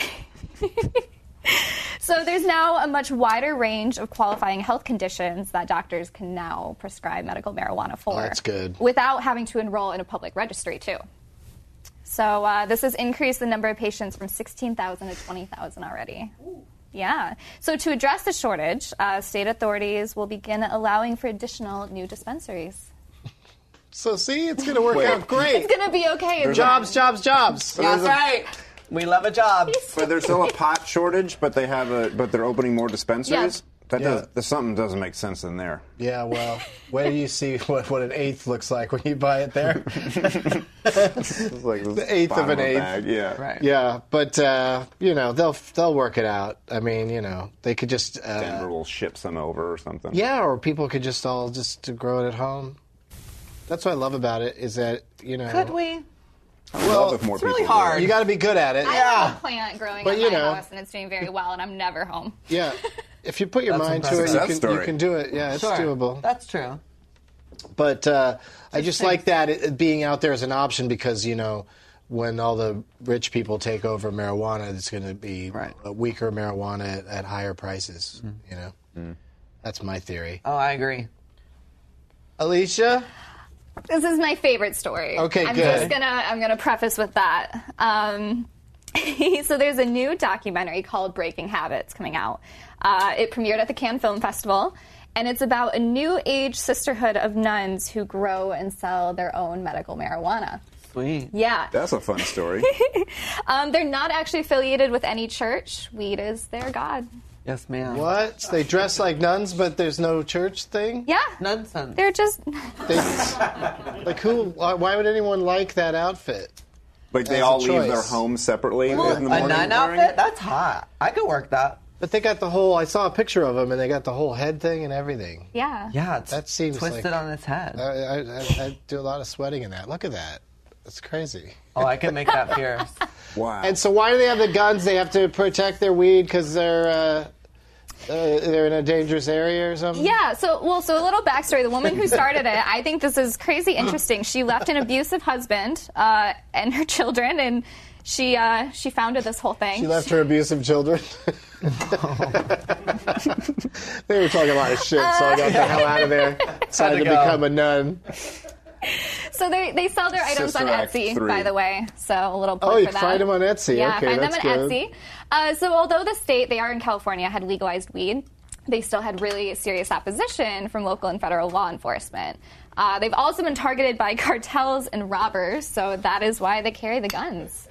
[SPEAKER 5] So there's now a much wider range of qualifying health conditions that doctors can now prescribe medical marijuana for.
[SPEAKER 2] Oh, that's good.
[SPEAKER 5] Without having to enroll in a public registry, too. So uh, this has increased the number of patients from sixteen thousand to twenty thousand already. Yeah. So to address the shortage, uh, state authorities will begin allowing for additional new dispensaries.
[SPEAKER 2] So see, it's going to work
[SPEAKER 4] Wait.
[SPEAKER 2] out great.
[SPEAKER 5] It's going to be okay. in the
[SPEAKER 2] Jobs,
[SPEAKER 5] end.
[SPEAKER 2] jobs, jobs.
[SPEAKER 3] That's right. We love a job.
[SPEAKER 4] But there's still a pot shortage, but they have a, but they're opening more dispensaries. That
[SPEAKER 2] Yeah.
[SPEAKER 4] does, there's something doesn't make sense in there.
[SPEAKER 2] Yeah, well, where do you see what, what an eighth looks like when you buy it there?
[SPEAKER 4] It's like
[SPEAKER 2] The eighth of
[SPEAKER 4] bottom
[SPEAKER 2] an
[SPEAKER 4] a
[SPEAKER 2] eighth.
[SPEAKER 4] bag, Yeah.
[SPEAKER 3] Right.
[SPEAKER 2] Yeah, but uh, you know they'll they'll work it out. I mean, you know, they could just uh,
[SPEAKER 4] Denver will ship some over or something.
[SPEAKER 2] yeah, or people could just all just grow it at home. That's what I love about it is that you know
[SPEAKER 3] Could we?
[SPEAKER 4] I would love if more
[SPEAKER 3] it's really
[SPEAKER 4] people did.
[SPEAKER 3] hard.
[SPEAKER 2] you got to be good at it.
[SPEAKER 5] I have a plant growing
[SPEAKER 2] But,
[SPEAKER 5] at
[SPEAKER 2] you
[SPEAKER 5] my
[SPEAKER 2] know.
[SPEAKER 5] house, and it's doing very well, and I'm never home.
[SPEAKER 2] Yeah, if you put your
[SPEAKER 3] That's
[SPEAKER 2] mind to
[SPEAKER 3] impressive.
[SPEAKER 2] it, you
[SPEAKER 4] Success
[SPEAKER 2] can, you
[SPEAKER 4] story.
[SPEAKER 2] can do it. Yeah, it's
[SPEAKER 3] Sure.
[SPEAKER 2] doable.
[SPEAKER 3] That's true.
[SPEAKER 2] But uh, I just like that it, being out there as an option because you know when all the rich people take over marijuana, it's going to be
[SPEAKER 3] Right.
[SPEAKER 2] a weaker marijuana at, at higher prices. You know, that's my theory.
[SPEAKER 3] Oh, I agree.
[SPEAKER 2] Alicia,
[SPEAKER 5] This is my favorite story.
[SPEAKER 2] Okay,
[SPEAKER 5] I'm
[SPEAKER 2] good.
[SPEAKER 5] just gonna I'm gonna preface with that. Um, so there's a new documentary called Breaking Habits coming out. Uh, it premiered at the Cannes Film Festival, and it's about a new age sisterhood of nuns who grow and sell their own medical marijuana.
[SPEAKER 3] Sweet.
[SPEAKER 5] Yeah.
[SPEAKER 4] That's a fun story.
[SPEAKER 5] Um, they're not actually affiliated with any church. Weed is their god.
[SPEAKER 3] Yes, ma'am.
[SPEAKER 2] what? They dress like nuns, but there's no church thing.
[SPEAKER 5] Yeah.
[SPEAKER 3] Nonsense.
[SPEAKER 5] They're just
[SPEAKER 2] They, like who? Why why would anyone like that outfit?
[SPEAKER 4] Like they
[SPEAKER 2] As a
[SPEAKER 4] all leave their
[SPEAKER 2] choice.
[SPEAKER 4] home separately in the
[SPEAKER 3] a
[SPEAKER 4] morning.
[SPEAKER 3] nun
[SPEAKER 4] wearing
[SPEAKER 3] outfit?
[SPEAKER 4] it?
[SPEAKER 3] That's hot. I could work that.
[SPEAKER 2] But they got the whole. I saw a picture of them, and they got the whole head thing and everything.
[SPEAKER 5] yeah.
[SPEAKER 3] Yeah, it's
[SPEAKER 2] That seems
[SPEAKER 3] twisted
[SPEAKER 2] like-
[SPEAKER 3] on its head.
[SPEAKER 2] I, I, I, I do a lot of sweating in that. Look at that. That's crazy.
[SPEAKER 3] oh, I could make that fierce.
[SPEAKER 4] Wow.
[SPEAKER 2] And so, why do they have the guns? They have to protect their weed because they're uh, uh, they're in a dangerous area or something.
[SPEAKER 5] Yeah, so, well, so a little backstory. The woman who started it, I think this is crazy interesting. She left an abusive husband uh, and her children, and she uh, she founded this whole thing.
[SPEAKER 2] She left her abusive children. They were talking a lot of shit, so I got the hell out of there. Decided to
[SPEAKER 3] go.
[SPEAKER 2] become a nun.
[SPEAKER 5] So they they sell their items on
[SPEAKER 4] Sister Act
[SPEAKER 5] Etsy,
[SPEAKER 4] three.
[SPEAKER 5] by the way. So a little plug
[SPEAKER 2] Oh, you
[SPEAKER 5] for
[SPEAKER 2] can
[SPEAKER 5] that.
[SPEAKER 2] find them on Etsy.
[SPEAKER 5] Yeah,
[SPEAKER 2] Okay,
[SPEAKER 5] find
[SPEAKER 2] that's
[SPEAKER 5] them on
[SPEAKER 2] good.
[SPEAKER 5] Etsy. Uh, so although the state, they are in California, had legalized weed, they still had really serious opposition from local and federal law enforcement. Uh, they've also been targeted by cartels and robbers, so that is why they carry the guns.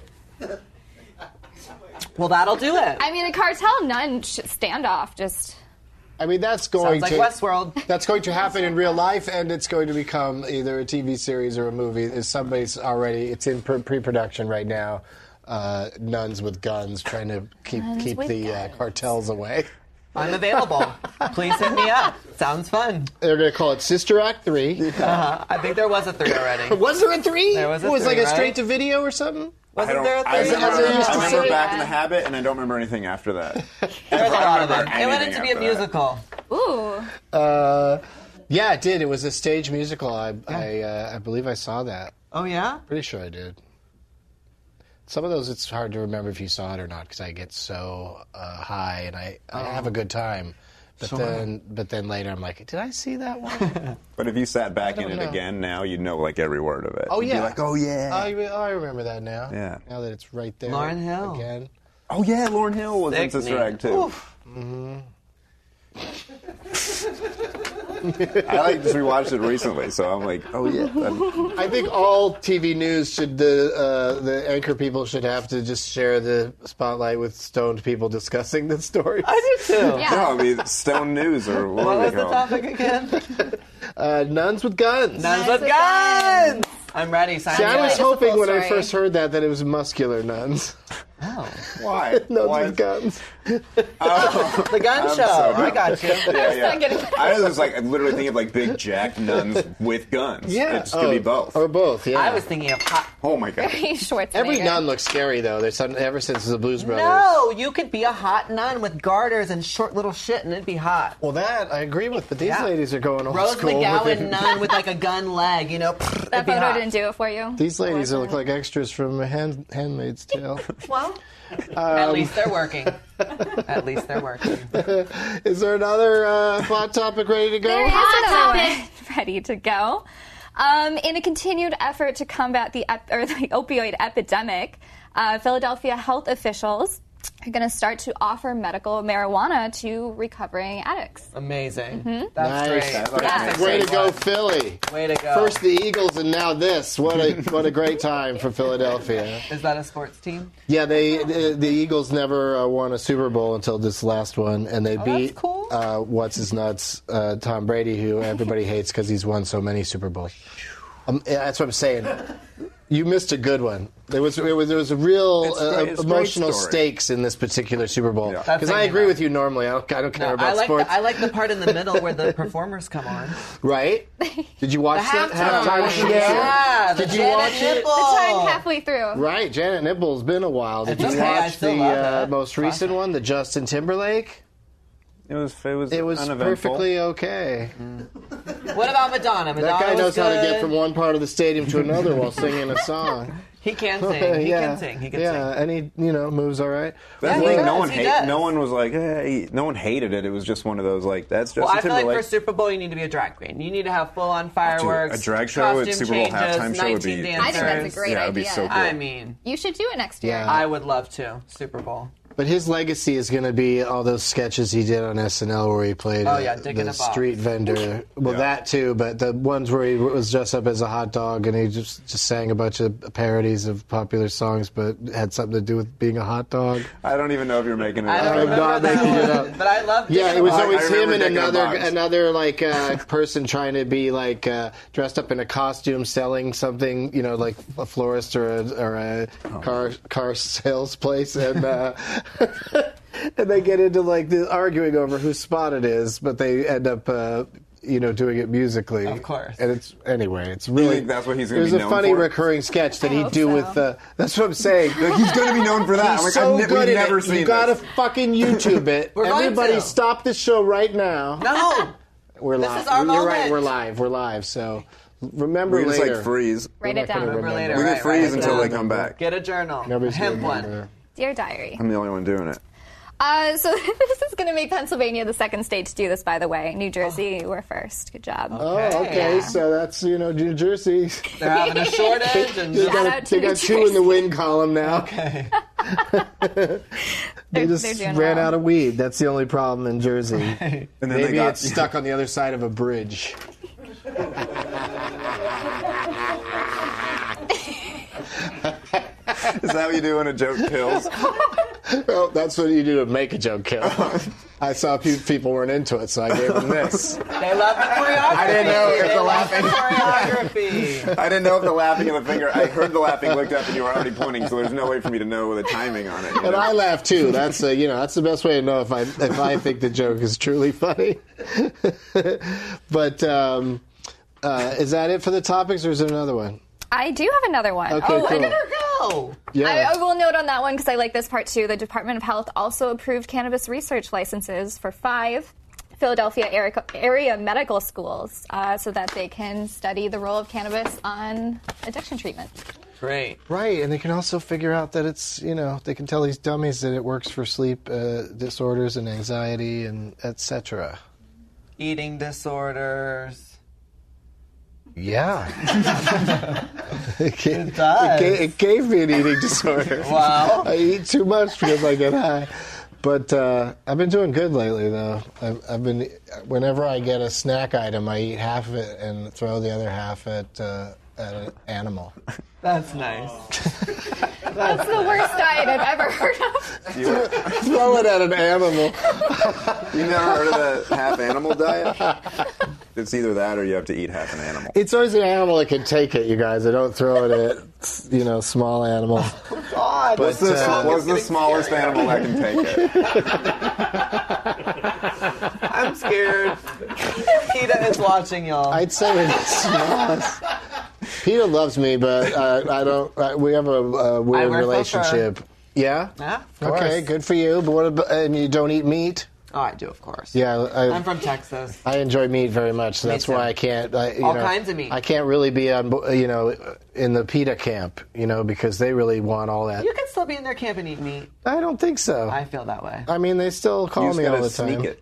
[SPEAKER 3] Well, that'll do it.
[SPEAKER 5] I mean, a cartel nun sh- standoff just...
[SPEAKER 2] I mean, that's going
[SPEAKER 3] Sounds like
[SPEAKER 2] to
[SPEAKER 3] Westworld.
[SPEAKER 2] That's going to happen in real life, and it's going to become either a T V series or a movie. Is somebody's already? It's in pre- pre-production right now. Uh, nuns with guns trying to keep
[SPEAKER 5] Nuns
[SPEAKER 2] keep
[SPEAKER 5] with
[SPEAKER 2] the uh,
[SPEAKER 5] guns.
[SPEAKER 2] cartels away.
[SPEAKER 3] I'm available. Please hit me up. Sounds fun.
[SPEAKER 2] They're going to call it Sister Act Three.
[SPEAKER 3] Uh, I think there was a three already.
[SPEAKER 2] Was there a three?
[SPEAKER 3] There was a
[SPEAKER 2] It was
[SPEAKER 3] three,
[SPEAKER 2] like a
[SPEAKER 3] right?
[SPEAKER 2] straight to video or something.
[SPEAKER 4] I
[SPEAKER 3] Wasn't
[SPEAKER 4] don't,
[SPEAKER 3] there a
[SPEAKER 4] I
[SPEAKER 3] third?
[SPEAKER 4] remember,
[SPEAKER 2] As it used to
[SPEAKER 4] I remember
[SPEAKER 2] say.
[SPEAKER 4] Back in the Habit, and I don't remember anything after that.
[SPEAKER 3] There's a lot of
[SPEAKER 4] remember
[SPEAKER 3] them. It went
[SPEAKER 4] anything
[SPEAKER 3] into be a
[SPEAKER 4] after that.
[SPEAKER 3] musical.
[SPEAKER 5] Ooh.
[SPEAKER 2] Uh, yeah, it did. It was a stage musical. I I, uh, I believe I saw that.
[SPEAKER 3] Oh, yeah?
[SPEAKER 2] Pretty sure I did. Some of those, it's hard to remember if you saw it or not because I get so uh, high and I, I have a good time. But
[SPEAKER 3] Sure.
[SPEAKER 2] then, but then later, I'm like, did I see that one?
[SPEAKER 4] But if you sat back
[SPEAKER 2] I
[SPEAKER 4] in
[SPEAKER 2] don't
[SPEAKER 4] it
[SPEAKER 2] know.
[SPEAKER 4] again now, you'd know like every word of it.
[SPEAKER 2] Oh
[SPEAKER 4] You'd be
[SPEAKER 2] yeah.
[SPEAKER 4] like, oh yeah.
[SPEAKER 2] I, re- oh, I remember that now.
[SPEAKER 4] Yeah.
[SPEAKER 2] Now that it's right there.
[SPEAKER 3] Lauryn Hill.
[SPEAKER 2] again.
[SPEAKER 4] oh yeah, Lauryn Hill was in
[SPEAKER 3] Sickening.
[SPEAKER 4] Sister Act too.
[SPEAKER 3] Oof.
[SPEAKER 4] I like just rewatched it recently, so I'm like, oh yeah. that-
[SPEAKER 2] I think all T V news should the uh, the anchor people should have to just share the spotlight with stoned people discussing the story.
[SPEAKER 3] I do too.
[SPEAKER 5] Yeah.
[SPEAKER 4] No, I mean Stone News or what,
[SPEAKER 3] What
[SPEAKER 4] are
[SPEAKER 3] was
[SPEAKER 4] they
[SPEAKER 3] the
[SPEAKER 4] called?
[SPEAKER 3] topic again?
[SPEAKER 2] Uh, nuns with guns.
[SPEAKER 3] Nuns
[SPEAKER 5] with
[SPEAKER 3] with guns! I'm ready. Sign
[SPEAKER 2] See,
[SPEAKER 3] me
[SPEAKER 2] I was
[SPEAKER 3] up.
[SPEAKER 5] Just a
[SPEAKER 2] hoping
[SPEAKER 5] full
[SPEAKER 2] when I
[SPEAKER 5] story.
[SPEAKER 2] first heard that that it was muscular nuns.
[SPEAKER 3] Oh.
[SPEAKER 4] Why?
[SPEAKER 2] Nuns
[SPEAKER 4] Why?
[SPEAKER 2] with guns.
[SPEAKER 4] Oh.
[SPEAKER 3] The gun
[SPEAKER 4] I'm
[SPEAKER 3] show.
[SPEAKER 4] so
[SPEAKER 3] I got you.
[SPEAKER 4] Yeah, yeah.
[SPEAKER 5] not getting that.
[SPEAKER 4] I was like, I literally thinking of like big jacked nuns with guns.
[SPEAKER 2] Yeah.
[SPEAKER 4] It's gonna be both.
[SPEAKER 2] Or both, yeah.
[SPEAKER 3] I was thinking of hot.
[SPEAKER 4] Oh my god.
[SPEAKER 5] Schwarzenegger.
[SPEAKER 2] Every nun looks scary, though. There's some, ever since the Blues Brothers.
[SPEAKER 3] No, you could be a hot nun with garters and short little shit, and it'd be hot.
[SPEAKER 2] Well, that I agree with, but these
[SPEAKER 3] Yeah.
[SPEAKER 2] ladies are going old
[SPEAKER 3] Rose
[SPEAKER 2] school.
[SPEAKER 3] McGowan
[SPEAKER 2] with it.
[SPEAKER 3] nun with like a gun leg, you know.
[SPEAKER 5] That
[SPEAKER 3] it'd be
[SPEAKER 5] photo
[SPEAKER 3] hot.
[SPEAKER 5] didn't do it for you.
[SPEAKER 2] These ladies look like extras from Hand, Handmaid's Tale.
[SPEAKER 5] Well,
[SPEAKER 3] At least they're working. At least they're working.
[SPEAKER 2] Is there another uh, hot topic ready to go?
[SPEAKER 5] there is
[SPEAKER 6] Hot
[SPEAKER 5] another
[SPEAKER 6] topic.
[SPEAKER 5] one ready to go. Um, in a continued effort to combat the ep- or the opioid epidemic, uh, Philadelphia health officials are going to start to offer medical marijuana to recovering addicts.
[SPEAKER 3] Amazing.
[SPEAKER 5] Mm-hmm.
[SPEAKER 3] That's
[SPEAKER 2] Nice.
[SPEAKER 3] great. That's a
[SPEAKER 2] Way
[SPEAKER 3] great
[SPEAKER 2] to go,
[SPEAKER 3] one.
[SPEAKER 2] Philly.
[SPEAKER 3] Way to go.
[SPEAKER 2] First the Eagles and now this. What a what a great time for Philadelphia.
[SPEAKER 3] Is that a sports team?
[SPEAKER 2] Yeah, they the, the Eagles never uh, won a Super Bowl until this last one, and they
[SPEAKER 3] Oh,
[SPEAKER 2] beat
[SPEAKER 3] that's cool.
[SPEAKER 2] uh, what's his nuts uh, Tom Brady, who everybody hates because he's won so many Super Bowls. Um, yeah, that's what I'm saying. You missed a good one. There was it was there was a real
[SPEAKER 4] It's
[SPEAKER 2] uh,
[SPEAKER 4] great- it's a great
[SPEAKER 2] emotional
[SPEAKER 4] story.
[SPEAKER 2] stakes in this particular Super Bowl.
[SPEAKER 4] Yeah.
[SPEAKER 2] Because
[SPEAKER 3] That's
[SPEAKER 2] I
[SPEAKER 3] thinking
[SPEAKER 2] agree
[SPEAKER 3] about
[SPEAKER 2] with you normally. I don't, I don't care
[SPEAKER 3] No,
[SPEAKER 2] about
[SPEAKER 3] I like
[SPEAKER 2] sports.
[SPEAKER 3] the, I like the part in the middle where the performers come on.
[SPEAKER 2] Right? Did you watch
[SPEAKER 3] The
[SPEAKER 2] that
[SPEAKER 3] halftime.
[SPEAKER 2] halftime show?
[SPEAKER 3] Yeah, the
[SPEAKER 2] Did you
[SPEAKER 3] Janet
[SPEAKER 2] watch it?
[SPEAKER 3] Nipple.
[SPEAKER 5] The time halfway through.
[SPEAKER 2] Right, Janet Nipple's been a while. Did
[SPEAKER 3] It's
[SPEAKER 2] you
[SPEAKER 3] okay, I
[SPEAKER 2] watch
[SPEAKER 3] still
[SPEAKER 2] the
[SPEAKER 3] love
[SPEAKER 2] uh,
[SPEAKER 3] it.
[SPEAKER 2] most recent one, the Justin Timberlake?
[SPEAKER 4] It was. It was.
[SPEAKER 2] It was
[SPEAKER 4] uneventful.
[SPEAKER 2] perfectly okay.
[SPEAKER 3] What about Madonna? Madonna
[SPEAKER 2] That guy
[SPEAKER 3] was
[SPEAKER 2] knows how to
[SPEAKER 3] good.
[SPEAKER 2] get from one part of the stadium to another while singing a song.
[SPEAKER 3] He can sing. He
[SPEAKER 2] yeah,
[SPEAKER 3] can sing. He can
[SPEAKER 2] yeah,
[SPEAKER 3] sing.
[SPEAKER 2] and he, you know, moves all right.
[SPEAKER 4] That's
[SPEAKER 3] Yeah,
[SPEAKER 4] the
[SPEAKER 3] he
[SPEAKER 4] thing. No
[SPEAKER 3] does,
[SPEAKER 4] one
[SPEAKER 3] he
[SPEAKER 4] hate.
[SPEAKER 3] does.
[SPEAKER 4] No one was like, hey. No one hated it. It was just one of those like that's Justin
[SPEAKER 3] Well, I feel like
[SPEAKER 4] Timberlake.
[SPEAKER 3] for Super Bowl you need to be a drag queen. You need to have full on fireworks.
[SPEAKER 4] a drag show at
[SPEAKER 3] costume
[SPEAKER 4] Super Bowl
[SPEAKER 3] changes,
[SPEAKER 4] halftime show would be-
[SPEAKER 3] nineteen
[SPEAKER 5] I think that's a
[SPEAKER 3] dancers.
[SPEAKER 5] great
[SPEAKER 4] yeah, it'd be
[SPEAKER 5] idea.
[SPEAKER 4] so cool.
[SPEAKER 3] I mean,
[SPEAKER 5] You should do it next year.
[SPEAKER 2] Yeah.
[SPEAKER 3] I would love to. Super Bowl.
[SPEAKER 2] But his legacy is going to be all those sketches he did on S N L where he played
[SPEAKER 3] Oh,
[SPEAKER 2] uh,
[SPEAKER 3] yeah, digging
[SPEAKER 2] the
[SPEAKER 3] a box.
[SPEAKER 2] street vendor. Well,
[SPEAKER 4] Yeah.
[SPEAKER 2] that too, but the ones where he was dressed up as a hot dog and he just, just sang a bunch of parodies of popular songs, but had something to do with being a hot dog.
[SPEAKER 4] I don't even know if you're making it
[SPEAKER 3] I
[SPEAKER 4] up.
[SPEAKER 3] don't
[SPEAKER 2] I'm
[SPEAKER 3] remember
[SPEAKER 2] not
[SPEAKER 3] that
[SPEAKER 2] making it
[SPEAKER 3] one,
[SPEAKER 2] up.
[SPEAKER 3] but I love.
[SPEAKER 2] Yeah,
[SPEAKER 3] Digging
[SPEAKER 2] it was
[SPEAKER 3] a Box.
[SPEAKER 2] always
[SPEAKER 4] I
[SPEAKER 2] him
[SPEAKER 4] remember
[SPEAKER 2] and
[SPEAKER 4] Dick in a
[SPEAKER 2] another
[SPEAKER 4] Box.
[SPEAKER 2] another like uh, person trying to be like uh, dressed up in a costume, selling something, you know, like a florist or a, or a car car sales place, and uh, and they get into like the arguing over whose spot it is, but they end up. Uh, you know, doing it musically.
[SPEAKER 3] Of course.
[SPEAKER 2] And it's, anyway, it's really...
[SPEAKER 4] think that's what he's gonna
[SPEAKER 2] There's
[SPEAKER 4] be
[SPEAKER 2] a
[SPEAKER 4] known
[SPEAKER 2] funny
[SPEAKER 4] for?
[SPEAKER 2] recurring sketch that
[SPEAKER 5] I
[SPEAKER 2] he'd
[SPEAKER 5] hope
[SPEAKER 2] do
[SPEAKER 5] so.
[SPEAKER 2] with... Uh, that's what I'm saying.
[SPEAKER 4] Like, he's going to be known for that.
[SPEAKER 2] He's
[SPEAKER 4] I'm like,
[SPEAKER 2] so
[SPEAKER 4] I've ne-
[SPEAKER 2] good
[SPEAKER 4] we've
[SPEAKER 2] at
[SPEAKER 4] never
[SPEAKER 2] it.
[SPEAKER 4] seen
[SPEAKER 2] You gotta
[SPEAKER 4] this.
[SPEAKER 2] fucking YouTube it.
[SPEAKER 3] We're going
[SPEAKER 2] Everybody
[SPEAKER 3] to.
[SPEAKER 2] stop the show right now.
[SPEAKER 3] No.
[SPEAKER 2] We're
[SPEAKER 3] This
[SPEAKER 2] live.
[SPEAKER 3] is our
[SPEAKER 2] You're right,
[SPEAKER 3] moment.
[SPEAKER 2] we're live. We're live. So remember
[SPEAKER 4] We just
[SPEAKER 2] later.
[SPEAKER 4] like freeze.
[SPEAKER 5] Write
[SPEAKER 2] We're
[SPEAKER 5] it
[SPEAKER 2] not gonna
[SPEAKER 5] down.
[SPEAKER 3] Remember
[SPEAKER 2] remember.
[SPEAKER 3] later.
[SPEAKER 4] We can
[SPEAKER 3] Right,
[SPEAKER 4] freeze
[SPEAKER 3] right,
[SPEAKER 4] until
[SPEAKER 3] right.
[SPEAKER 4] they come back.
[SPEAKER 3] Get a journal.
[SPEAKER 2] Nobody's
[SPEAKER 3] a hemp
[SPEAKER 2] gonna
[SPEAKER 3] one.
[SPEAKER 2] remember.
[SPEAKER 5] Dear Diary.
[SPEAKER 4] I'm the only one doing it.
[SPEAKER 5] Uh, so this is going to make Pennsylvania the second state to do this, by the way. New Jersey, were first. Good job.
[SPEAKER 2] Oh, okay.
[SPEAKER 3] Yeah.
[SPEAKER 2] So that's, you know, New Jersey.
[SPEAKER 3] They're having a shortage and
[SPEAKER 2] They
[SPEAKER 5] Shout
[SPEAKER 2] got,
[SPEAKER 5] out to
[SPEAKER 2] they
[SPEAKER 5] New
[SPEAKER 2] got two in the
[SPEAKER 5] Jersey.
[SPEAKER 2] win column now.
[SPEAKER 3] okay.
[SPEAKER 2] They
[SPEAKER 5] They're-
[SPEAKER 2] just
[SPEAKER 5] they're doing
[SPEAKER 2] ran
[SPEAKER 5] well.
[SPEAKER 2] out of weed. That's the only problem in Jersey.
[SPEAKER 4] And then
[SPEAKER 2] Maybe
[SPEAKER 4] they got
[SPEAKER 2] it's stuck on the other side of a bridge.
[SPEAKER 4] Is that what you do when a joke kills?
[SPEAKER 2] Well, that's what you do to make a joke kill. I saw pe- people weren't into it, so I gave them this.
[SPEAKER 3] They love the choreography.
[SPEAKER 2] I didn't know if
[SPEAKER 3] They
[SPEAKER 2] the
[SPEAKER 3] love
[SPEAKER 2] laughing-
[SPEAKER 3] choreography.
[SPEAKER 4] I didn't know if the laughing of the finger. I heard the laughing, looked up, and you were already pointing, so there's no way for me to know the timing on it. you
[SPEAKER 2] And
[SPEAKER 4] know?
[SPEAKER 2] I laugh too. That's uh, you know that's the best way to know if I if I think the joke is truly funny. But um, uh, is that it for the topics, or is there another one?
[SPEAKER 5] I do have another one.
[SPEAKER 2] Okay,
[SPEAKER 5] oh,
[SPEAKER 2] cool.
[SPEAKER 5] I,
[SPEAKER 3] Let her go.
[SPEAKER 2] Yeah.
[SPEAKER 5] I, I will note on that one because I like this part too. The Department of Health also approved cannabis research licenses for five Philadelphia area, area medical schools uh, so that they can study the role of cannabis on addiction treatment.
[SPEAKER 3] Great.
[SPEAKER 2] Right, and they can also figure out that it's, you know, they can tell these dummies that it works for sleep uh, disorders and anxiety and et cetera.
[SPEAKER 3] Eating disorders.
[SPEAKER 2] Yeah. it, gave,
[SPEAKER 3] It does.
[SPEAKER 2] It, gave, it gave me an eating disorder.
[SPEAKER 3] Wow.
[SPEAKER 2] I eat too much because I get high. But uh, I've been doing good lately, though. I've, I've been, whenever I get a snack item, I eat half of it and throw the other half at, uh, at an animal.
[SPEAKER 3] That's nice.
[SPEAKER 5] That's the worst diet I've ever heard of.
[SPEAKER 4] You,
[SPEAKER 2] Throw it at an animal.
[SPEAKER 4] you never heard of the half animal diet? It's either that or you have to eat half an animal.
[SPEAKER 2] It's always an animal that can take it, you guys. I don't throw it at, you know, small animals.
[SPEAKER 4] God! What's
[SPEAKER 2] But,
[SPEAKER 4] the,
[SPEAKER 2] uh,
[SPEAKER 4] what's the smallest animal that can take it?
[SPEAKER 3] I'm scared. PETA is watching, y'all.
[SPEAKER 2] I'd say we're the smallest. Peter loves me, but uh, I don't. Uh, we have a, a weird
[SPEAKER 3] wear
[SPEAKER 2] relationship. Yeah.
[SPEAKER 3] Yeah, of course.
[SPEAKER 2] Okay, good for you. But what about? And you don't eat meat?
[SPEAKER 3] Oh, I do, of course.
[SPEAKER 2] Yeah, I,
[SPEAKER 3] I'm from Texas.
[SPEAKER 2] I enjoy meat very much, so
[SPEAKER 3] Me
[SPEAKER 2] that's
[SPEAKER 3] too.
[SPEAKER 2] why I can't. I, you
[SPEAKER 3] All
[SPEAKER 2] know,
[SPEAKER 3] kinds of meat.
[SPEAKER 2] I can't really be on, bo- you know, in the PETA camp, you know, because they really want all that.
[SPEAKER 3] You can still be in their camp and eat meat.
[SPEAKER 2] I don't think so.
[SPEAKER 3] I feel that way.
[SPEAKER 2] I mean, they still call
[SPEAKER 4] You just
[SPEAKER 2] me all
[SPEAKER 4] gotta
[SPEAKER 2] the time.
[SPEAKER 4] sneak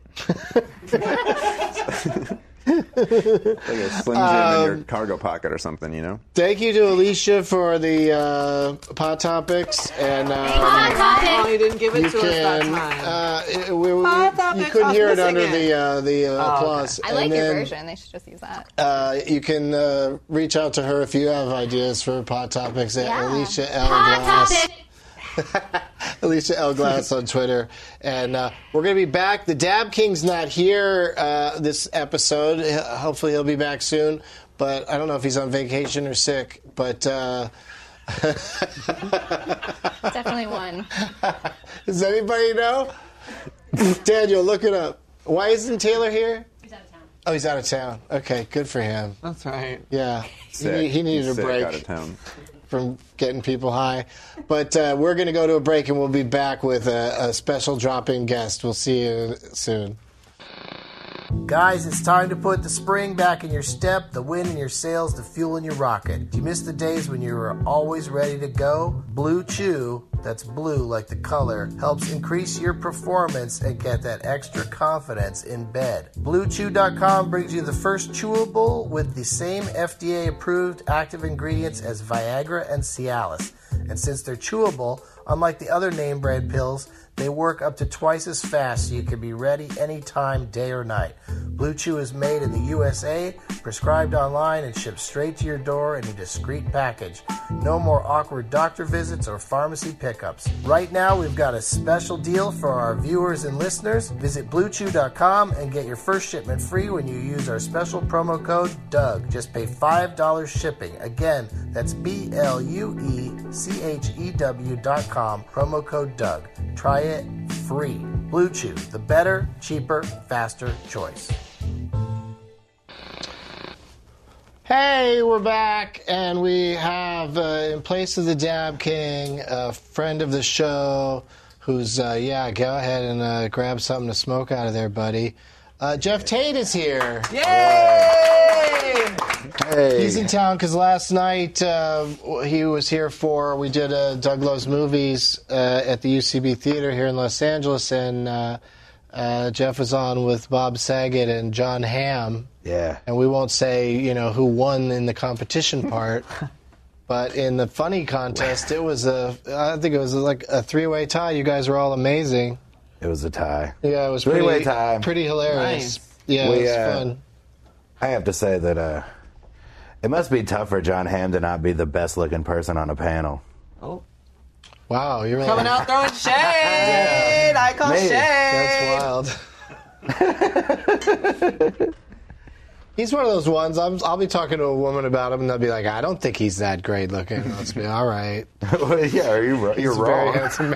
[SPEAKER 4] it. Like a Slim Jim in your cargo pocket or something, you know?
[SPEAKER 2] Thank you to Alicia for the uh, pot topics, and um,
[SPEAKER 3] Oh, you didn't give it
[SPEAKER 2] you
[SPEAKER 3] to us that
[SPEAKER 2] can.
[SPEAKER 3] time.
[SPEAKER 2] Uh, it- we, we,
[SPEAKER 3] Pot
[SPEAKER 2] you
[SPEAKER 3] topics,
[SPEAKER 2] couldn't
[SPEAKER 3] I was
[SPEAKER 2] hear it
[SPEAKER 3] missing
[SPEAKER 2] under
[SPEAKER 3] it.
[SPEAKER 2] the uh, the uh,
[SPEAKER 3] okay.
[SPEAKER 2] applause.
[SPEAKER 5] I like
[SPEAKER 2] and
[SPEAKER 5] your
[SPEAKER 2] then,
[SPEAKER 5] version. They should just use that.
[SPEAKER 2] Uh, you can uh, reach out to her if you have ideas for pot topics at
[SPEAKER 5] Yeah.
[SPEAKER 2] Alicia L. Glass. Alicia L. Glass on Twitter. And uh, we're going to be back. The Dab King's not here uh, this episode. H- Hopefully he'll be back soon. But I don't know if he's on vacation or sick. But uh,
[SPEAKER 5] Definitely one.
[SPEAKER 2] does anybody know? Daniel, look it up. Why isn't Taylor here?
[SPEAKER 6] He's out of town.
[SPEAKER 2] Oh, he's out of town. Okay, good for him.
[SPEAKER 3] That's right.
[SPEAKER 2] Yeah. He,
[SPEAKER 4] Sick.
[SPEAKER 2] need- he needed
[SPEAKER 4] He's
[SPEAKER 2] a
[SPEAKER 4] sick
[SPEAKER 2] break.
[SPEAKER 4] out of town.
[SPEAKER 2] From getting people high. But uh, we're going to go to a break, and we'll be back with a, a special drop-in guest. We'll see you soon. Guys, it's time to put the spring back in your step, the wind in your sails, the fuel in your rocket. Do you miss the days when you were always ready to go? Blue Chew, that's blue like the color, helps increase your performance and get that extra confidence in bed. Blue Chew dot com brings you the first chewable with the same F D A-approved active ingredients as Viagra and Cialis. And since they're chewable, unlike the other name brand pills, they work up to twice as fast so you can be ready anytime, day or night. Blue Chew is made in the U S A, prescribed online, and shipped straight to your door in a discreet package. No more awkward doctor visits or pharmacy pickups. Right now, we've got a special deal for our viewers and listeners. Visit Blue Chew dot com and get your first shipment free when you use our special promo code Doug. Just pay five dollars shipping. Again, that's B L U E C H E W dot com, promo code Doug. Try it free. Blue Chew, the better, cheaper, faster choice. Hey, we're back, and we have, uh, in place of the Dab King, a friend of the show who's, uh, yeah, go ahead and uh, grab something to smoke out of there, buddy. Uh, Jeff Tate is here.
[SPEAKER 3] Yay!
[SPEAKER 2] Hey. He's in town because last night uh, he was here for, we did uh, Doug Loves Movies uh, at the U C B Theater here in Los Angeles, and uh, uh, Jeff was on with Bob Saget and John Hamm.
[SPEAKER 7] Yeah.
[SPEAKER 2] And we won't say, you know, who won in the competition part, but in the funny contest, it was a, I think it was like a three-way tie. You guys were all amazing.
[SPEAKER 7] It was a tie.
[SPEAKER 2] Yeah, it was
[SPEAKER 7] Three-way
[SPEAKER 2] pretty,
[SPEAKER 7] tie.
[SPEAKER 2] pretty hilarious.
[SPEAKER 3] Nice.
[SPEAKER 2] Yeah,
[SPEAKER 7] We,
[SPEAKER 2] it was
[SPEAKER 7] uh,
[SPEAKER 2] fun.
[SPEAKER 7] I have to say that uh, it must be tough for John Hamm to not be the best-looking person on a panel.
[SPEAKER 3] Oh.
[SPEAKER 2] Wow, you're really,
[SPEAKER 3] Coming out throwing shade! I call
[SPEAKER 7] Me.
[SPEAKER 3] shade!
[SPEAKER 2] That's wild. He's one of those ones, I'm, I'll be talking to a woman about him, and they'll be like, I don't think he's that great looking. I'll just be, all right.
[SPEAKER 7] Yeah, you're, you're
[SPEAKER 2] He's a
[SPEAKER 7] wrong.
[SPEAKER 2] very handsome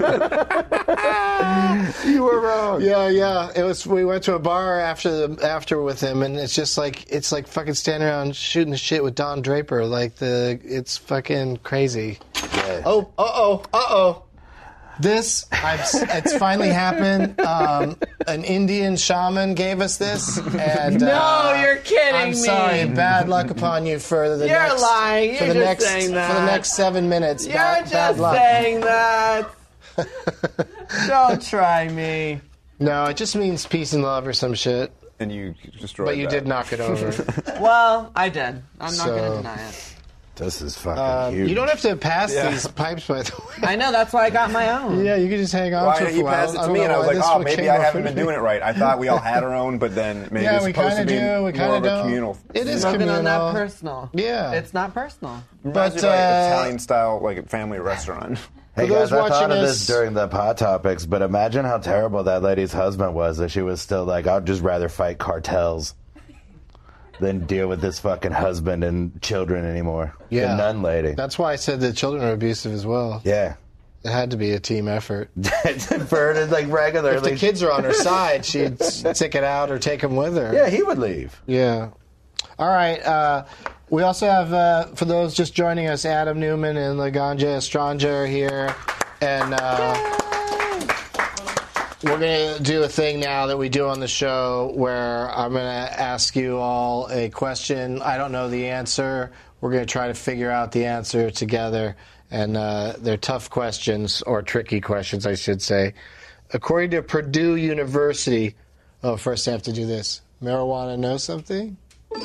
[SPEAKER 2] man.
[SPEAKER 7] You were wrong.
[SPEAKER 2] Yeah, yeah. It was. We went to a bar after the after with him, and it's just like it's like fucking standing around shooting the shit with Don Draper. Like the, it's fucking crazy.
[SPEAKER 7] Yeah.
[SPEAKER 2] Oh, uh oh, uh oh. This, I've, it's finally happened. Um, an Indian shaman gave us this, and
[SPEAKER 3] No,
[SPEAKER 2] uh,
[SPEAKER 3] you're kidding
[SPEAKER 2] I'm
[SPEAKER 3] me.
[SPEAKER 2] sorry. Bad luck upon you for the
[SPEAKER 3] You're
[SPEAKER 2] next
[SPEAKER 3] lying.
[SPEAKER 2] for
[SPEAKER 3] You're
[SPEAKER 2] the
[SPEAKER 3] just
[SPEAKER 2] next
[SPEAKER 3] saying
[SPEAKER 2] for
[SPEAKER 3] that.
[SPEAKER 2] the next seven minutes.
[SPEAKER 3] You're
[SPEAKER 2] bad,
[SPEAKER 3] just
[SPEAKER 2] bad luck.
[SPEAKER 3] saying that. Don't try me.
[SPEAKER 2] No, it just means peace and love or some shit.
[SPEAKER 4] And you destroyed
[SPEAKER 2] But you
[SPEAKER 4] that.
[SPEAKER 2] did knock it over.
[SPEAKER 3] Well, I did. I'm not
[SPEAKER 2] So-
[SPEAKER 3] going to deny it.
[SPEAKER 7] This is fucking
[SPEAKER 2] Um,
[SPEAKER 7] huge.
[SPEAKER 2] you don't have to pass
[SPEAKER 4] Yeah.
[SPEAKER 2] these pipes, by the way.
[SPEAKER 3] I know, that's why I got my own.
[SPEAKER 2] Yeah, you can just hang on
[SPEAKER 4] Well,
[SPEAKER 2] to it for
[SPEAKER 4] he
[SPEAKER 2] a while.
[SPEAKER 4] passed it
[SPEAKER 2] I
[SPEAKER 4] to
[SPEAKER 2] don't
[SPEAKER 4] me,
[SPEAKER 2] know
[SPEAKER 4] and I was
[SPEAKER 2] why
[SPEAKER 4] like,
[SPEAKER 2] this
[SPEAKER 4] oh,
[SPEAKER 2] one
[SPEAKER 4] maybe
[SPEAKER 2] came
[SPEAKER 4] I
[SPEAKER 2] off
[SPEAKER 4] haven't
[SPEAKER 2] with
[SPEAKER 4] been
[SPEAKER 2] me.
[SPEAKER 4] doing it right. I thought we all had our own, but then maybe
[SPEAKER 2] Yeah,
[SPEAKER 4] it's
[SPEAKER 2] we
[SPEAKER 4] supposed
[SPEAKER 2] kind
[SPEAKER 4] to
[SPEAKER 2] of
[SPEAKER 4] be
[SPEAKER 2] do. We
[SPEAKER 4] more
[SPEAKER 2] kind of
[SPEAKER 4] of a
[SPEAKER 2] don't.
[SPEAKER 4] communal.
[SPEAKER 2] It is
[SPEAKER 3] Nothing
[SPEAKER 2] communal.
[SPEAKER 3] on that personal.
[SPEAKER 2] Yeah.
[SPEAKER 3] It's not personal.
[SPEAKER 4] Reminds
[SPEAKER 2] But,
[SPEAKER 4] me of, like,
[SPEAKER 2] uh,
[SPEAKER 4] Italian-style, like, family restaurant.
[SPEAKER 7] Hey
[SPEAKER 2] For those
[SPEAKER 7] guys, I thought
[SPEAKER 2] watching
[SPEAKER 7] of
[SPEAKER 2] us-
[SPEAKER 7] this during the Pot Topics, but imagine how terrible that lady's husband was that she was still like, I'd just rather fight cartels than deal with this fucking husband and children anymore.
[SPEAKER 2] Yeah.
[SPEAKER 7] The nun lady.
[SPEAKER 2] That's why I said the children are abusive as well.
[SPEAKER 7] Yeah.
[SPEAKER 2] It had to be a team effort.
[SPEAKER 7] Vernon, like regularly.
[SPEAKER 2] If the kids are on her side, she'd stick it out or take them with her.
[SPEAKER 7] Yeah, he would leave.
[SPEAKER 2] Yeah. All right. Uh, we also have, uh, for those just joining us, Adam Newman and Laganja Estranja are here. And uh, we're going to do a thing now that we do on the show where I'm going to ask you all a question. I don't know the answer. We're going to try to figure out the answer together. And uh, they're tough questions, or tricky questions, I should say. According to Purdue University, oh, first I have to do this. Marijuana know something?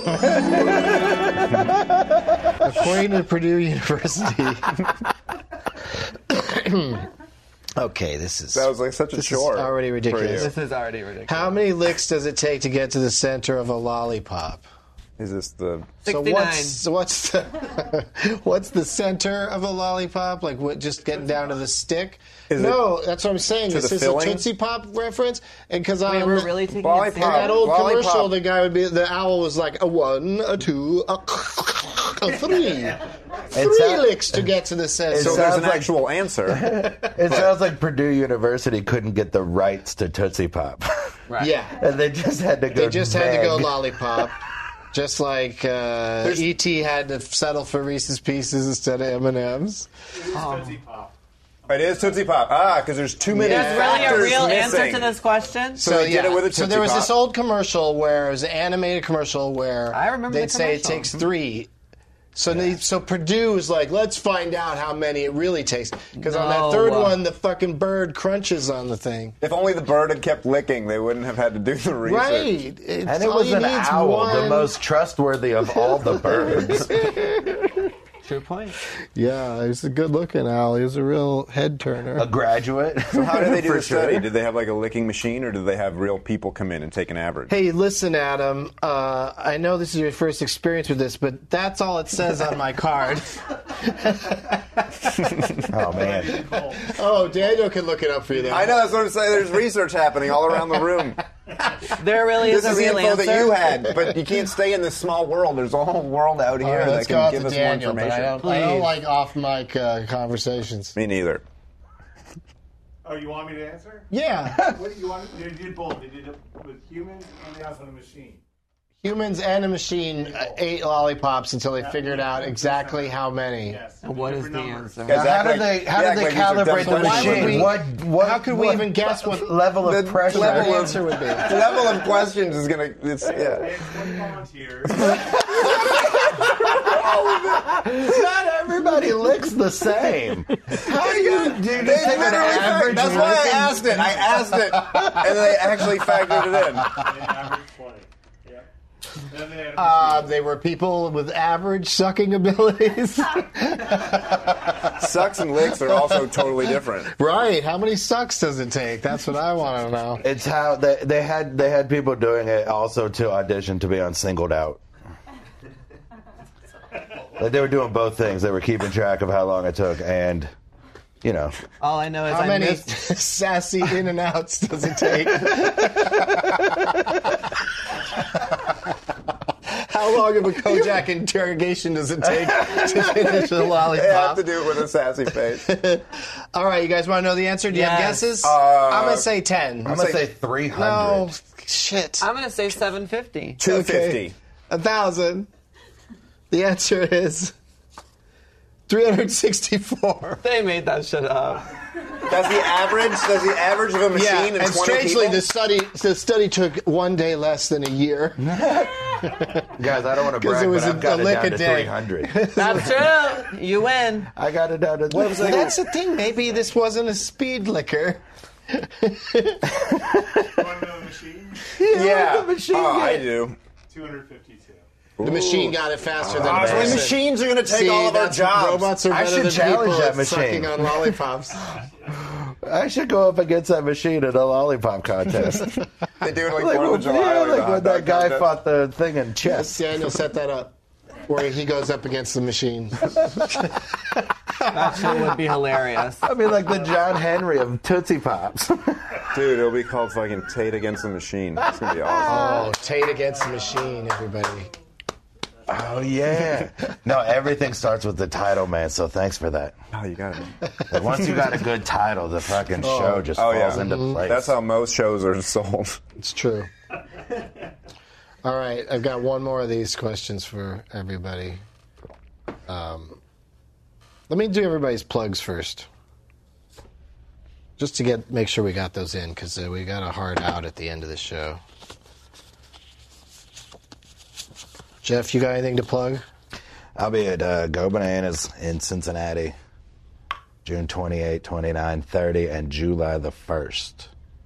[SPEAKER 2] According to Purdue University. Okay, this is
[SPEAKER 4] That was like such a
[SPEAKER 2] this
[SPEAKER 4] chore.
[SPEAKER 2] is already
[SPEAKER 4] for
[SPEAKER 2] ridiculous.
[SPEAKER 4] you.
[SPEAKER 3] This is already ridiculous.
[SPEAKER 2] How many licks does it take to get to the center of a lollipop?
[SPEAKER 4] Is this the?
[SPEAKER 2] So
[SPEAKER 3] sixty-nine.
[SPEAKER 2] what's so what's the what's the center of a lollipop? Like what? Just getting down to the stick?
[SPEAKER 4] Is
[SPEAKER 2] no, that's what I'm saying.
[SPEAKER 4] to
[SPEAKER 2] This
[SPEAKER 4] the
[SPEAKER 2] is
[SPEAKER 4] filling?
[SPEAKER 2] a Tootsie Pop reference, and because
[SPEAKER 3] Wait,
[SPEAKER 2] on
[SPEAKER 3] we're
[SPEAKER 2] the-
[SPEAKER 3] really taking
[SPEAKER 4] Lollipop.
[SPEAKER 3] it
[SPEAKER 2] in that
[SPEAKER 3] serious?
[SPEAKER 2] old
[SPEAKER 4] Lollipop.
[SPEAKER 2] commercial, the guy would be the owl was like a one, a two, a, a three, three
[SPEAKER 7] sound-
[SPEAKER 2] licks to get to the center.
[SPEAKER 4] So
[SPEAKER 7] It
[SPEAKER 4] there's
[SPEAKER 7] sounds
[SPEAKER 4] an
[SPEAKER 7] like-
[SPEAKER 4] actual answer.
[SPEAKER 7] It sounds like Purdue University couldn't get the rights to Tootsie Pop.
[SPEAKER 3] Right.
[SPEAKER 2] yeah,
[SPEAKER 7] And they just had to go
[SPEAKER 2] they just had to go
[SPEAKER 7] beg.
[SPEAKER 2] lollipop. Just like uh, E T had to settle for Reese's Pieces instead of M and M's.
[SPEAKER 4] It is Tootsie Pop. Ah, because there's too many
[SPEAKER 3] There's really a
[SPEAKER 4] factors
[SPEAKER 3] real
[SPEAKER 4] missing.
[SPEAKER 3] answer to this question?
[SPEAKER 4] So they did it with a
[SPEAKER 2] So
[SPEAKER 4] Tootsie
[SPEAKER 2] there was
[SPEAKER 4] Pop.
[SPEAKER 2] this old commercial where it was an animated commercial where
[SPEAKER 3] I remember
[SPEAKER 2] they'd
[SPEAKER 3] the
[SPEAKER 2] say it
[SPEAKER 3] commercial.
[SPEAKER 2] takes three. So they, so Purdue was like, let's find out how many it really takes. Because on
[SPEAKER 3] No.
[SPEAKER 2] that third one, the fucking bird crunches on the thing.
[SPEAKER 4] If only the bird had kept licking, they wouldn't have had to do the research.
[SPEAKER 2] Right. It's,
[SPEAKER 7] And it
[SPEAKER 2] all
[SPEAKER 7] was
[SPEAKER 2] you
[SPEAKER 7] an
[SPEAKER 2] need's
[SPEAKER 7] owl,
[SPEAKER 2] one.
[SPEAKER 7] the most trustworthy of all the birds.
[SPEAKER 3] True point.
[SPEAKER 2] Yeah, he was a good-looking owl. He was a real head turner.
[SPEAKER 7] A graduate.
[SPEAKER 4] So how did they do
[SPEAKER 7] For
[SPEAKER 4] the study?
[SPEAKER 7] sure.
[SPEAKER 4] Did they have like a licking machine, or did they have real people come in and take an average?
[SPEAKER 2] Hey, listen, Adam. Uh, I know this is your first experience with this, but that's all it says on my card.
[SPEAKER 7] Oh, man.
[SPEAKER 2] Oh, Daniel can look it up for you. Then.
[SPEAKER 4] I know, that's what I'm saying. There's research happening all around the room.
[SPEAKER 3] There really
[SPEAKER 4] This
[SPEAKER 3] is a
[SPEAKER 4] is the
[SPEAKER 3] real
[SPEAKER 4] info
[SPEAKER 3] answer.
[SPEAKER 4] that you had, but you can't stay in this small world. There's a whole world out
[SPEAKER 2] All
[SPEAKER 4] here
[SPEAKER 2] right,
[SPEAKER 4] that
[SPEAKER 2] let's go
[SPEAKER 4] can
[SPEAKER 2] out
[SPEAKER 4] give
[SPEAKER 2] to
[SPEAKER 4] us
[SPEAKER 2] Daniel,
[SPEAKER 4] more
[SPEAKER 2] but I
[SPEAKER 4] information.
[SPEAKER 2] don't, I don't
[SPEAKER 3] Please.
[SPEAKER 2] like off-mic uh, conversations.
[SPEAKER 4] Me neither.
[SPEAKER 6] Oh, you want me to answer?
[SPEAKER 2] Yeah,
[SPEAKER 6] What do you want? They did both. They did it with humans and they also had a machine.
[SPEAKER 2] humans and a machine uh, ate lollipops until they figured out exactly how many.
[SPEAKER 6] Yes.
[SPEAKER 3] And what is
[SPEAKER 6] Different
[SPEAKER 3] the
[SPEAKER 6] numbers.
[SPEAKER 3] answer?
[SPEAKER 7] Now, how
[SPEAKER 4] Exactly.
[SPEAKER 7] did they, how
[SPEAKER 4] Yeah,
[SPEAKER 7] did they
[SPEAKER 4] like these are
[SPEAKER 7] calibrate
[SPEAKER 4] dumb
[SPEAKER 7] the
[SPEAKER 2] questions.
[SPEAKER 7] machine?
[SPEAKER 2] Why would we-
[SPEAKER 7] what, what,
[SPEAKER 2] How could we
[SPEAKER 7] what
[SPEAKER 2] even guess what
[SPEAKER 7] level of
[SPEAKER 4] the
[SPEAKER 7] pressure?
[SPEAKER 2] level
[SPEAKER 4] level
[SPEAKER 2] the
[SPEAKER 4] of-
[SPEAKER 2] answer would be?
[SPEAKER 4] The level of questions is gonna. It's,
[SPEAKER 6] They
[SPEAKER 4] yeah.
[SPEAKER 6] had twenty volunteers.
[SPEAKER 7] Not everybody licks the same. How do you, do you
[SPEAKER 4] They
[SPEAKER 7] just take an
[SPEAKER 4] literally fact-
[SPEAKER 7] average?
[SPEAKER 4] That's why I
[SPEAKER 7] licking?
[SPEAKER 4] asked it. I asked it, and they actually factored it in.
[SPEAKER 6] They averaged twenty. Yep. Then they had a
[SPEAKER 2] Uh,
[SPEAKER 6] machine.
[SPEAKER 2] they were people with average sucking abilities.
[SPEAKER 4] Sucks and licks are also totally different.
[SPEAKER 2] Right. How many sucks does it take? That's what I want to know.
[SPEAKER 7] It's how they, they had they had people doing it also to audition to be on Singled Out. Like they were doing both things. They were keeping track of how long it took, and you know,
[SPEAKER 3] All I know is
[SPEAKER 2] How
[SPEAKER 3] I
[SPEAKER 2] many
[SPEAKER 3] missed.
[SPEAKER 2] sassy in and outs does it take? How long of a Kojak interrogation does it take to finish a
[SPEAKER 4] They have
[SPEAKER 2] lollipop?
[SPEAKER 4] to do it with a sassy face.
[SPEAKER 2] All right, you guys want to know the answer? Do you have
[SPEAKER 3] Yes.
[SPEAKER 2] guesses?
[SPEAKER 4] Uh,
[SPEAKER 2] I'm going to say ten.
[SPEAKER 7] I'm gonna say three hundred.
[SPEAKER 2] No, shit.
[SPEAKER 3] I'm going to say seven fifty.
[SPEAKER 4] Two fifty.
[SPEAKER 2] A thousand. The answer is three hundred sixty-four.
[SPEAKER 3] They made that shit up.
[SPEAKER 4] That's the average. That's the average of a machine.
[SPEAKER 2] Yeah,
[SPEAKER 4] and
[SPEAKER 2] and
[SPEAKER 4] twenty
[SPEAKER 2] strangely,
[SPEAKER 4] people?
[SPEAKER 2] the study the study took one day less than a year.
[SPEAKER 7] Guys, I don't want to
[SPEAKER 2] 'Cause
[SPEAKER 7] brag,
[SPEAKER 2] it was
[SPEAKER 7] but
[SPEAKER 2] a-
[SPEAKER 7] I've got
[SPEAKER 2] a
[SPEAKER 7] it
[SPEAKER 2] lick
[SPEAKER 7] down
[SPEAKER 2] a
[SPEAKER 7] to
[SPEAKER 2] day.
[SPEAKER 7] three hundred.
[SPEAKER 3] That's true. You win.
[SPEAKER 7] I got it down to.
[SPEAKER 2] Well, that's the thing. Maybe this wasn't a speed liquor.
[SPEAKER 6] You want to know the machine?
[SPEAKER 4] yeah.
[SPEAKER 7] the machine
[SPEAKER 4] oh, I
[SPEAKER 7] get?
[SPEAKER 4] do.
[SPEAKER 6] two hundred fifty-two.
[SPEAKER 2] The machine got it faster than a
[SPEAKER 4] Actually,
[SPEAKER 2] person.
[SPEAKER 4] machines are going to take
[SPEAKER 2] See,
[SPEAKER 4] all of our
[SPEAKER 2] that's-
[SPEAKER 4] jobs.
[SPEAKER 2] Robots are
[SPEAKER 7] I
[SPEAKER 2] better
[SPEAKER 7] should
[SPEAKER 2] than
[SPEAKER 7] challenge
[SPEAKER 2] people
[SPEAKER 7] that
[SPEAKER 2] at
[SPEAKER 7] machine.
[SPEAKER 2] sucking on lollipops.
[SPEAKER 7] I should go up against that machine at a lollipop contest.
[SPEAKER 4] They do it like
[SPEAKER 7] like
[SPEAKER 4] Fourth
[SPEAKER 7] when,
[SPEAKER 4] of July.
[SPEAKER 7] yeah,
[SPEAKER 4] or the
[SPEAKER 7] like
[SPEAKER 4] hot
[SPEAKER 7] when that
[SPEAKER 4] dog
[SPEAKER 7] guy
[SPEAKER 4] contest.
[SPEAKER 7] fought the thing in chess.
[SPEAKER 2] Daniel set that up, where he goes up against the machine.
[SPEAKER 3] That shit would be hilarious.
[SPEAKER 7] I mean, like the John Henry of Tootsie Pops.
[SPEAKER 4] Dude, it'll be called fucking Tate Against the Machine. It's going to be awesome.
[SPEAKER 2] Oh, Tate against the machine, everybody.
[SPEAKER 7] Oh, yeah. No, everything starts with the title, man, so thanks for that.
[SPEAKER 4] Oh, you got it.
[SPEAKER 7] Like, once you got a good title, the fucking show just
[SPEAKER 4] Oh,
[SPEAKER 7] falls
[SPEAKER 4] yeah.
[SPEAKER 7] into place.
[SPEAKER 4] That's how most shows are sold.
[SPEAKER 2] It's true. All right, I've got one more of these questions for everybody. Um, let me do everybody's plugs first, just to get make sure we got those in, because uh, we got a hard out at the end of the show. Jeff, you got anything to plug?
[SPEAKER 7] I'll be at uh, Go Bananas in Cincinnati, June twenty-eighth, twenty-ninth, thirtieth, and July the first.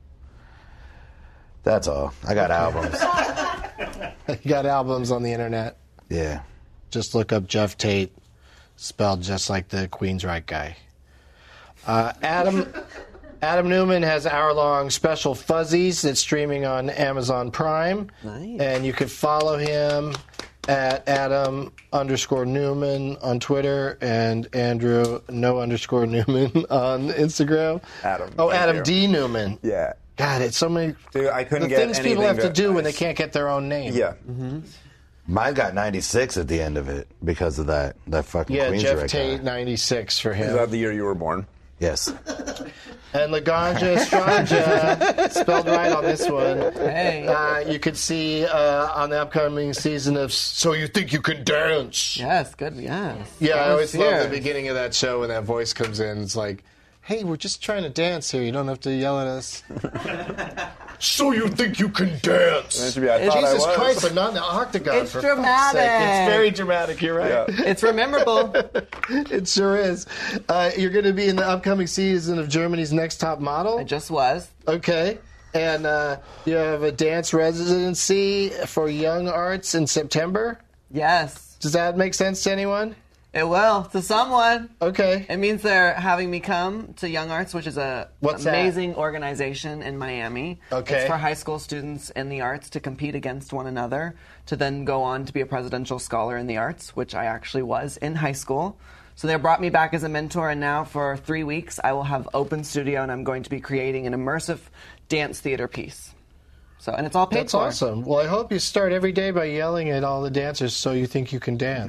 [SPEAKER 7] That's all. I got albums.
[SPEAKER 2] You got albums on the internet.
[SPEAKER 7] Yeah.
[SPEAKER 2] Just look up Jeff Tate, spelled just like the Queensryche guy. Uh, Adam Adam Newman has hour-long special Fuzzies that's streaming on Amazon Prime.
[SPEAKER 3] Nice.
[SPEAKER 2] And you can follow him at Adam underscore Newman on Twitter and Andrew no underscore Newman on Instagram.
[SPEAKER 4] Adam,
[SPEAKER 2] Oh,
[SPEAKER 4] thank
[SPEAKER 2] Adam
[SPEAKER 4] you.
[SPEAKER 2] D. Newman.
[SPEAKER 4] Yeah.
[SPEAKER 2] God, it's so many
[SPEAKER 4] Dude, I couldn't
[SPEAKER 2] the
[SPEAKER 4] get
[SPEAKER 2] things people have
[SPEAKER 4] anything
[SPEAKER 2] to do when they
[SPEAKER 4] nice.
[SPEAKER 2] can't get their own name.
[SPEAKER 4] Yeah.
[SPEAKER 7] Mine got ninety-six at the end of it because of that that fucking
[SPEAKER 2] Yeah,
[SPEAKER 7] Queensryche
[SPEAKER 2] Jeff
[SPEAKER 7] guy.
[SPEAKER 2] Tate, ninety-six for
[SPEAKER 4] Is
[SPEAKER 2] him.
[SPEAKER 4] that the year you were born?
[SPEAKER 7] Yes.
[SPEAKER 2] And Laganja Estranja, spelled right on this one.
[SPEAKER 3] Hey.
[SPEAKER 2] Uh, you could see uh, on the upcoming season of So You Think You Can Dance.
[SPEAKER 3] Yes, good. Yes.
[SPEAKER 2] Yeah, I
[SPEAKER 3] That
[SPEAKER 2] always
[SPEAKER 3] was
[SPEAKER 2] love
[SPEAKER 3] here.
[SPEAKER 2] the beginning of that show when that voice comes in. It's like, hey, we're just trying to dance here. You don't have to yell at us. So You Think You Can Dance.
[SPEAKER 4] That should be, I thought I
[SPEAKER 2] Jesus
[SPEAKER 4] was.
[SPEAKER 2] Christ, but not in the octagon.
[SPEAKER 3] It's
[SPEAKER 2] for fuck's
[SPEAKER 3] dramatic.
[SPEAKER 2] sake. It's very dramatic. You're right.
[SPEAKER 4] Yeah.
[SPEAKER 3] It's rememberable.
[SPEAKER 2] It sure is. Uh, you're going to be in the upcoming season of Germany's Next Top Model.
[SPEAKER 3] I just was.
[SPEAKER 2] Okay. And uh, you have a dance residency for Young Arts in September.
[SPEAKER 3] Yes.
[SPEAKER 2] Does that make sense to anyone?
[SPEAKER 3] It will to someone.
[SPEAKER 2] Okay.
[SPEAKER 3] It means they're having me come to Young Arts, which is a
[SPEAKER 2] What's that?
[SPEAKER 3] amazing organization in Miami.
[SPEAKER 2] Okay.
[SPEAKER 3] It's for high school students in the arts to compete against one another, to then go on to be a presidential scholar in the arts, which I actually was in high school. So they brought me back as a mentor, and now for three weeks I will have open studio, and I'm going to be creating an immersive dance theater piece. So, and it's all paid
[SPEAKER 2] That's
[SPEAKER 3] for.
[SPEAKER 2] awesome. Well, I hope you start every day by yelling at all the dancers so you think you can dance.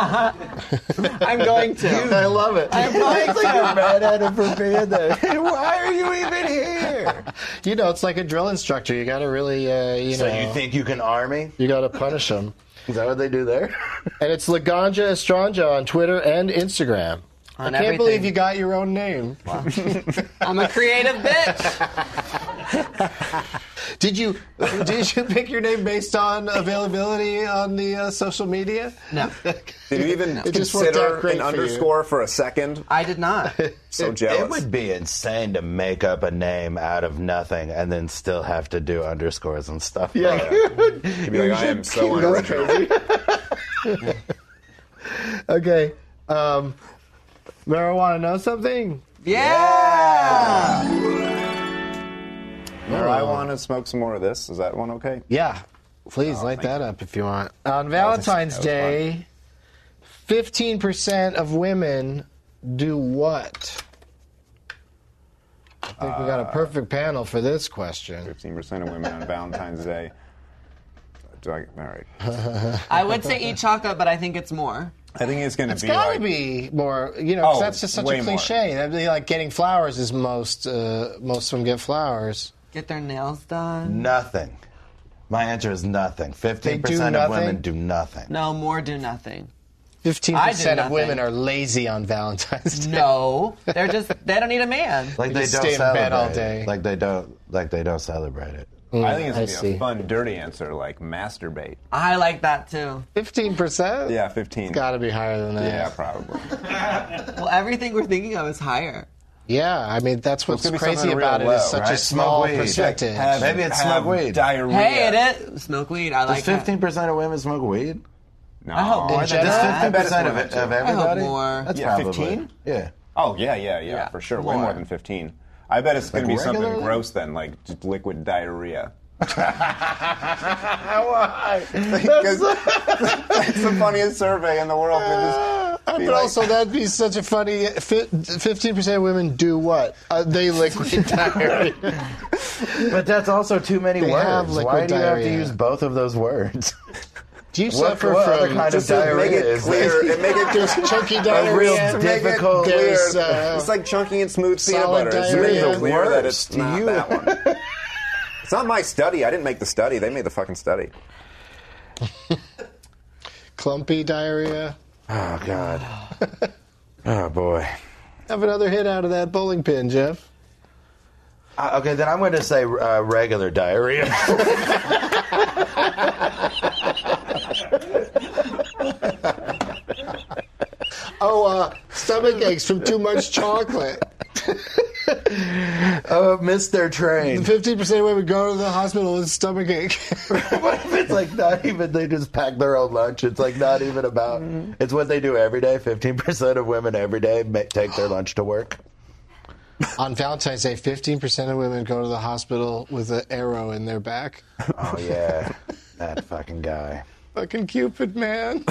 [SPEAKER 3] I'm going to.
[SPEAKER 2] I love it.
[SPEAKER 3] I'm going to.
[SPEAKER 7] You're mad at him for being there. Why are you even here?
[SPEAKER 2] You know, it's like a drill instructor. You got to really, uh, you
[SPEAKER 7] So
[SPEAKER 2] know,
[SPEAKER 7] you think you can army?
[SPEAKER 2] you got to punish them.
[SPEAKER 7] Is that what they do there?
[SPEAKER 2] And it's Laganja Estranja on Twitter and Instagram.
[SPEAKER 3] On
[SPEAKER 2] I can't
[SPEAKER 3] everything.
[SPEAKER 2] believe you got your own name.
[SPEAKER 3] I'm a creative bitch.
[SPEAKER 2] Did you did you pick your name based on availability on the uh, social media?
[SPEAKER 3] No,
[SPEAKER 4] Did you even
[SPEAKER 2] It just worked
[SPEAKER 4] consider
[SPEAKER 2] out great
[SPEAKER 4] an
[SPEAKER 2] for you.
[SPEAKER 4] underscore for a second?
[SPEAKER 3] I did not.
[SPEAKER 4] So jealous.
[SPEAKER 7] It would be insane to make up a name out of nothing and then still have to do underscores and stuff.
[SPEAKER 2] Yeah.
[SPEAKER 7] Like that.
[SPEAKER 4] You'd be like, I am so unoriginal.
[SPEAKER 2] Okay. Um, marijuana know something?
[SPEAKER 3] Yeah.
[SPEAKER 4] Or I want to smoke some more of this. Is that one okay?
[SPEAKER 2] Yeah. Please light
[SPEAKER 4] thank
[SPEAKER 2] that
[SPEAKER 4] you.
[SPEAKER 2] up if you want. On Valentine's
[SPEAKER 4] that was
[SPEAKER 2] Day, fifteen percent of women do what? I think we got a perfect panel for this question.
[SPEAKER 4] fifteen percent of women on Valentine's Day. Do I, all right.
[SPEAKER 3] I would say eat chocolate, but I think it's more.
[SPEAKER 4] I think it's going to
[SPEAKER 2] It's
[SPEAKER 4] be
[SPEAKER 2] got to
[SPEAKER 4] like...
[SPEAKER 2] be more, you know, 'cause
[SPEAKER 4] Oh,
[SPEAKER 2] that's just such
[SPEAKER 4] way
[SPEAKER 2] a
[SPEAKER 4] more.
[SPEAKER 2] cliche. That'd be like getting flowers is most, uh, most of them get flowers.
[SPEAKER 3] Get their nails done.
[SPEAKER 7] Nothing. My answer is nothing. fifteen percent
[SPEAKER 2] They do
[SPEAKER 7] of women
[SPEAKER 2] nothing?
[SPEAKER 7] do nothing.
[SPEAKER 3] No, more do nothing.
[SPEAKER 2] fifteen
[SPEAKER 3] I
[SPEAKER 2] percent
[SPEAKER 3] do
[SPEAKER 2] of women
[SPEAKER 3] nothing.
[SPEAKER 2] are lazy on Valentine's Day.
[SPEAKER 3] No, they're just they don't need a man.
[SPEAKER 7] Like
[SPEAKER 2] They
[SPEAKER 7] they
[SPEAKER 2] just
[SPEAKER 7] don't
[SPEAKER 2] stay in
[SPEAKER 7] celebrate
[SPEAKER 2] bed all
[SPEAKER 7] it.
[SPEAKER 2] day.
[SPEAKER 7] Like they don't. Like they don't celebrate it.
[SPEAKER 4] I think it's
[SPEAKER 2] I
[SPEAKER 4] going to
[SPEAKER 2] see.
[SPEAKER 4] be a fun, dirty answer, like masturbate.
[SPEAKER 3] I like that too.
[SPEAKER 2] fifteen percent?
[SPEAKER 4] Yeah, fifteen.
[SPEAKER 2] It's got to be higher than that.
[SPEAKER 4] Yeah, probably.
[SPEAKER 3] Well, everything we're thinking of is higher.
[SPEAKER 2] Yeah, I mean, that's what's
[SPEAKER 4] could be
[SPEAKER 2] crazy
[SPEAKER 4] something real
[SPEAKER 2] about it
[SPEAKER 4] low,
[SPEAKER 2] is such a
[SPEAKER 7] right?
[SPEAKER 2] small
[SPEAKER 7] Smoke weed.
[SPEAKER 2] percentage.
[SPEAKER 4] Have-
[SPEAKER 7] Maybe it's
[SPEAKER 4] have
[SPEAKER 7] smoke weed.
[SPEAKER 4] Diarrhea.
[SPEAKER 3] Hey, it is smoke weed. I
[SPEAKER 7] Does
[SPEAKER 3] like that.
[SPEAKER 7] fifteen percent of women smoke weed?
[SPEAKER 4] No.
[SPEAKER 3] I hope more
[SPEAKER 2] In
[SPEAKER 3] than
[SPEAKER 2] general?
[SPEAKER 7] Does
[SPEAKER 3] that.
[SPEAKER 7] fifteen percent of,
[SPEAKER 4] I bet
[SPEAKER 7] it,
[SPEAKER 4] it's more
[SPEAKER 7] of
[SPEAKER 4] than
[SPEAKER 7] everybody?
[SPEAKER 3] more.
[SPEAKER 7] That's
[SPEAKER 4] Yeah,
[SPEAKER 7] probably
[SPEAKER 4] fifteen?
[SPEAKER 7] Yeah.
[SPEAKER 4] Oh, yeah, yeah, yeah,
[SPEAKER 3] Yeah,
[SPEAKER 4] for sure. Way
[SPEAKER 3] more.
[SPEAKER 4] more than fifteen. I bet it's going to
[SPEAKER 7] Like
[SPEAKER 4] be something
[SPEAKER 7] regularly?
[SPEAKER 4] gross then, like just liquid diarrhea.
[SPEAKER 2] Why?
[SPEAKER 4] Because it's the funniest survey in the world. They just
[SPEAKER 2] But
[SPEAKER 4] be like-
[SPEAKER 2] also, that'd be such a funny. Fifteen percent of women do what? Uh, they liquid diarrhea.
[SPEAKER 7] But that's also too many
[SPEAKER 2] They have
[SPEAKER 7] words.
[SPEAKER 2] liquid
[SPEAKER 7] Why do you have
[SPEAKER 2] diarrhea.
[SPEAKER 7] to use both of those words?
[SPEAKER 2] Do you
[SPEAKER 7] What-
[SPEAKER 2] suffer
[SPEAKER 7] what
[SPEAKER 2] from
[SPEAKER 7] other kind of
[SPEAKER 4] Just to
[SPEAKER 7] diarrhea
[SPEAKER 4] make it
[SPEAKER 7] is
[SPEAKER 4] clear,
[SPEAKER 7] this?
[SPEAKER 4] and make it
[SPEAKER 2] There's chunky
[SPEAKER 7] A
[SPEAKER 2] diarrhea.
[SPEAKER 7] real
[SPEAKER 4] to make it
[SPEAKER 7] difficult-
[SPEAKER 4] clear.
[SPEAKER 2] There's, uh,
[SPEAKER 4] It's like chunky and smooth peanut
[SPEAKER 2] solid
[SPEAKER 4] butter. It's to make
[SPEAKER 2] diarrhea.
[SPEAKER 4] it clear that it's
[SPEAKER 7] Worst.
[SPEAKER 4] not
[SPEAKER 7] You-
[SPEAKER 4] that one. It's not my study. I didn't make the study. They made the fucking study.
[SPEAKER 2] Clumpy diarrhea.
[SPEAKER 7] Oh, God. Oh, boy.
[SPEAKER 2] Have another hit out of that bowling pin, Jeff.
[SPEAKER 7] Uh, okay, then I'm going to say uh, regular diarrhea.
[SPEAKER 2] Oh, uh, stomach aches from too much chocolate.
[SPEAKER 7] Oh, missed their train.
[SPEAKER 2] fifteen percent of women go to the hospital with stomach ache.
[SPEAKER 7] What if it's like not even, they just pack their own lunch? It's like not even about, it's what they do every day. fifteen percent of women every day ma- take their lunch to work.
[SPEAKER 2] On Valentine's Day, fifteen percent of women go to the hospital with an arrow in their back.
[SPEAKER 7] Oh, yeah. That fucking guy.
[SPEAKER 2] Fucking Cupid, man.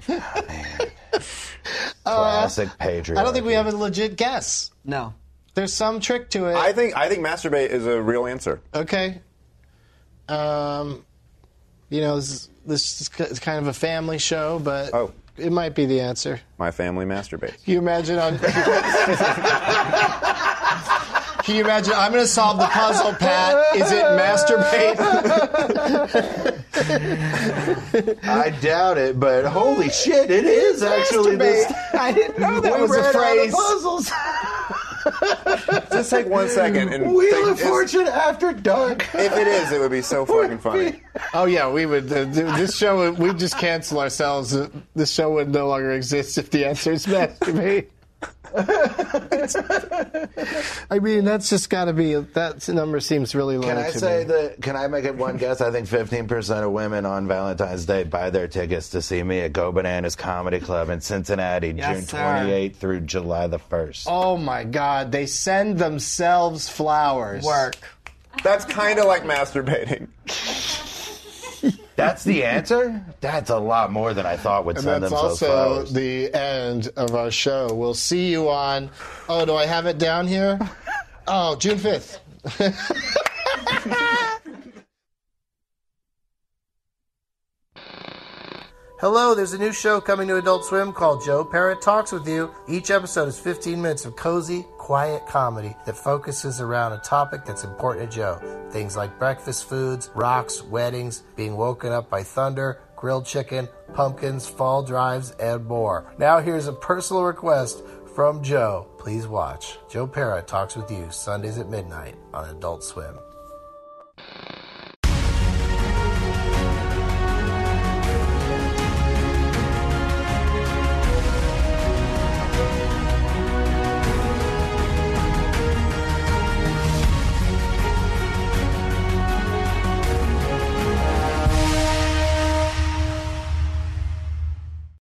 [SPEAKER 7] Classic patriarchy.
[SPEAKER 2] I don't think we have a legit guess.
[SPEAKER 3] No.
[SPEAKER 2] There's some trick to it.
[SPEAKER 4] I think I think masturbate is a real answer.
[SPEAKER 2] Okay. Um, you know, this, this is kind of a family show, but
[SPEAKER 4] Oh.
[SPEAKER 2] it might be the answer.
[SPEAKER 4] My family masturbates.
[SPEAKER 2] Can you imagine on... Can you imagine? I'm going to solve the puzzle, Pat. Is it masturbate?
[SPEAKER 7] I doubt it, but holy shit, it is actually this.
[SPEAKER 2] I didn't know that
[SPEAKER 7] We
[SPEAKER 2] was
[SPEAKER 7] ran
[SPEAKER 2] a
[SPEAKER 7] out of
[SPEAKER 2] phrase.
[SPEAKER 7] puzzles.
[SPEAKER 4] Just take one second and
[SPEAKER 7] Wheel
[SPEAKER 4] think,
[SPEAKER 7] of Fortune after dark.
[SPEAKER 4] If it is, it would be so fucking funny.
[SPEAKER 2] Oh yeah, we would. Uh, th- this show, would- we'd just cancel ourselves. Uh, This show would no longer exist if the answer is masturbate. I mean, that's just got to be. That number seems really low.
[SPEAKER 7] Can I
[SPEAKER 2] to
[SPEAKER 7] say
[SPEAKER 2] me.
[SPEAKER 7] that? Can I make it one guess? I think fifteen percent of women on Valentine's Day buy their tickets to see me at Go Bananas Comedy Club in Cincinnati,
[SPEAKER 3] Yes,
[SPEAKER 7] June
[SPEAKER 3] sir.
[SPEAKER 7] twenty-eighth through July the first.
[SPEAKER 2] Oh my God! They send themselves flowers.
[SPEAKER 3] Work.
[SPEAKER 4] That's kind of like masturbating.
[SPEAKER 7] That's the answer? That's a lot more than I thought would
[SPEAKER 2] And
[SPEAKER 7] send
[SPEAKER 2] that's
[SPEAKER 7] themselves
[SPEAKER 2] also
[SPEAKER 7] flowers.
[SPEAKER 2] the end of our show. We'll see you on. Oh, do I have it down here? Oh, June fifth. Hello, there's a new show coming to Adult Swim called Joe Parrott Talks With You. Each episode is fifteen minutes of cozy, quiet comedy that focuses around a topic that's important to Joe. Things like breakfast foods, rocks, weddings, being woken up by thunder, grilled chicken, pumpkins, fall drives, and more. Now here's a personal request from Joe. Please watch Joe Parrott Talks With You Sundays at midnight on Adult Swim.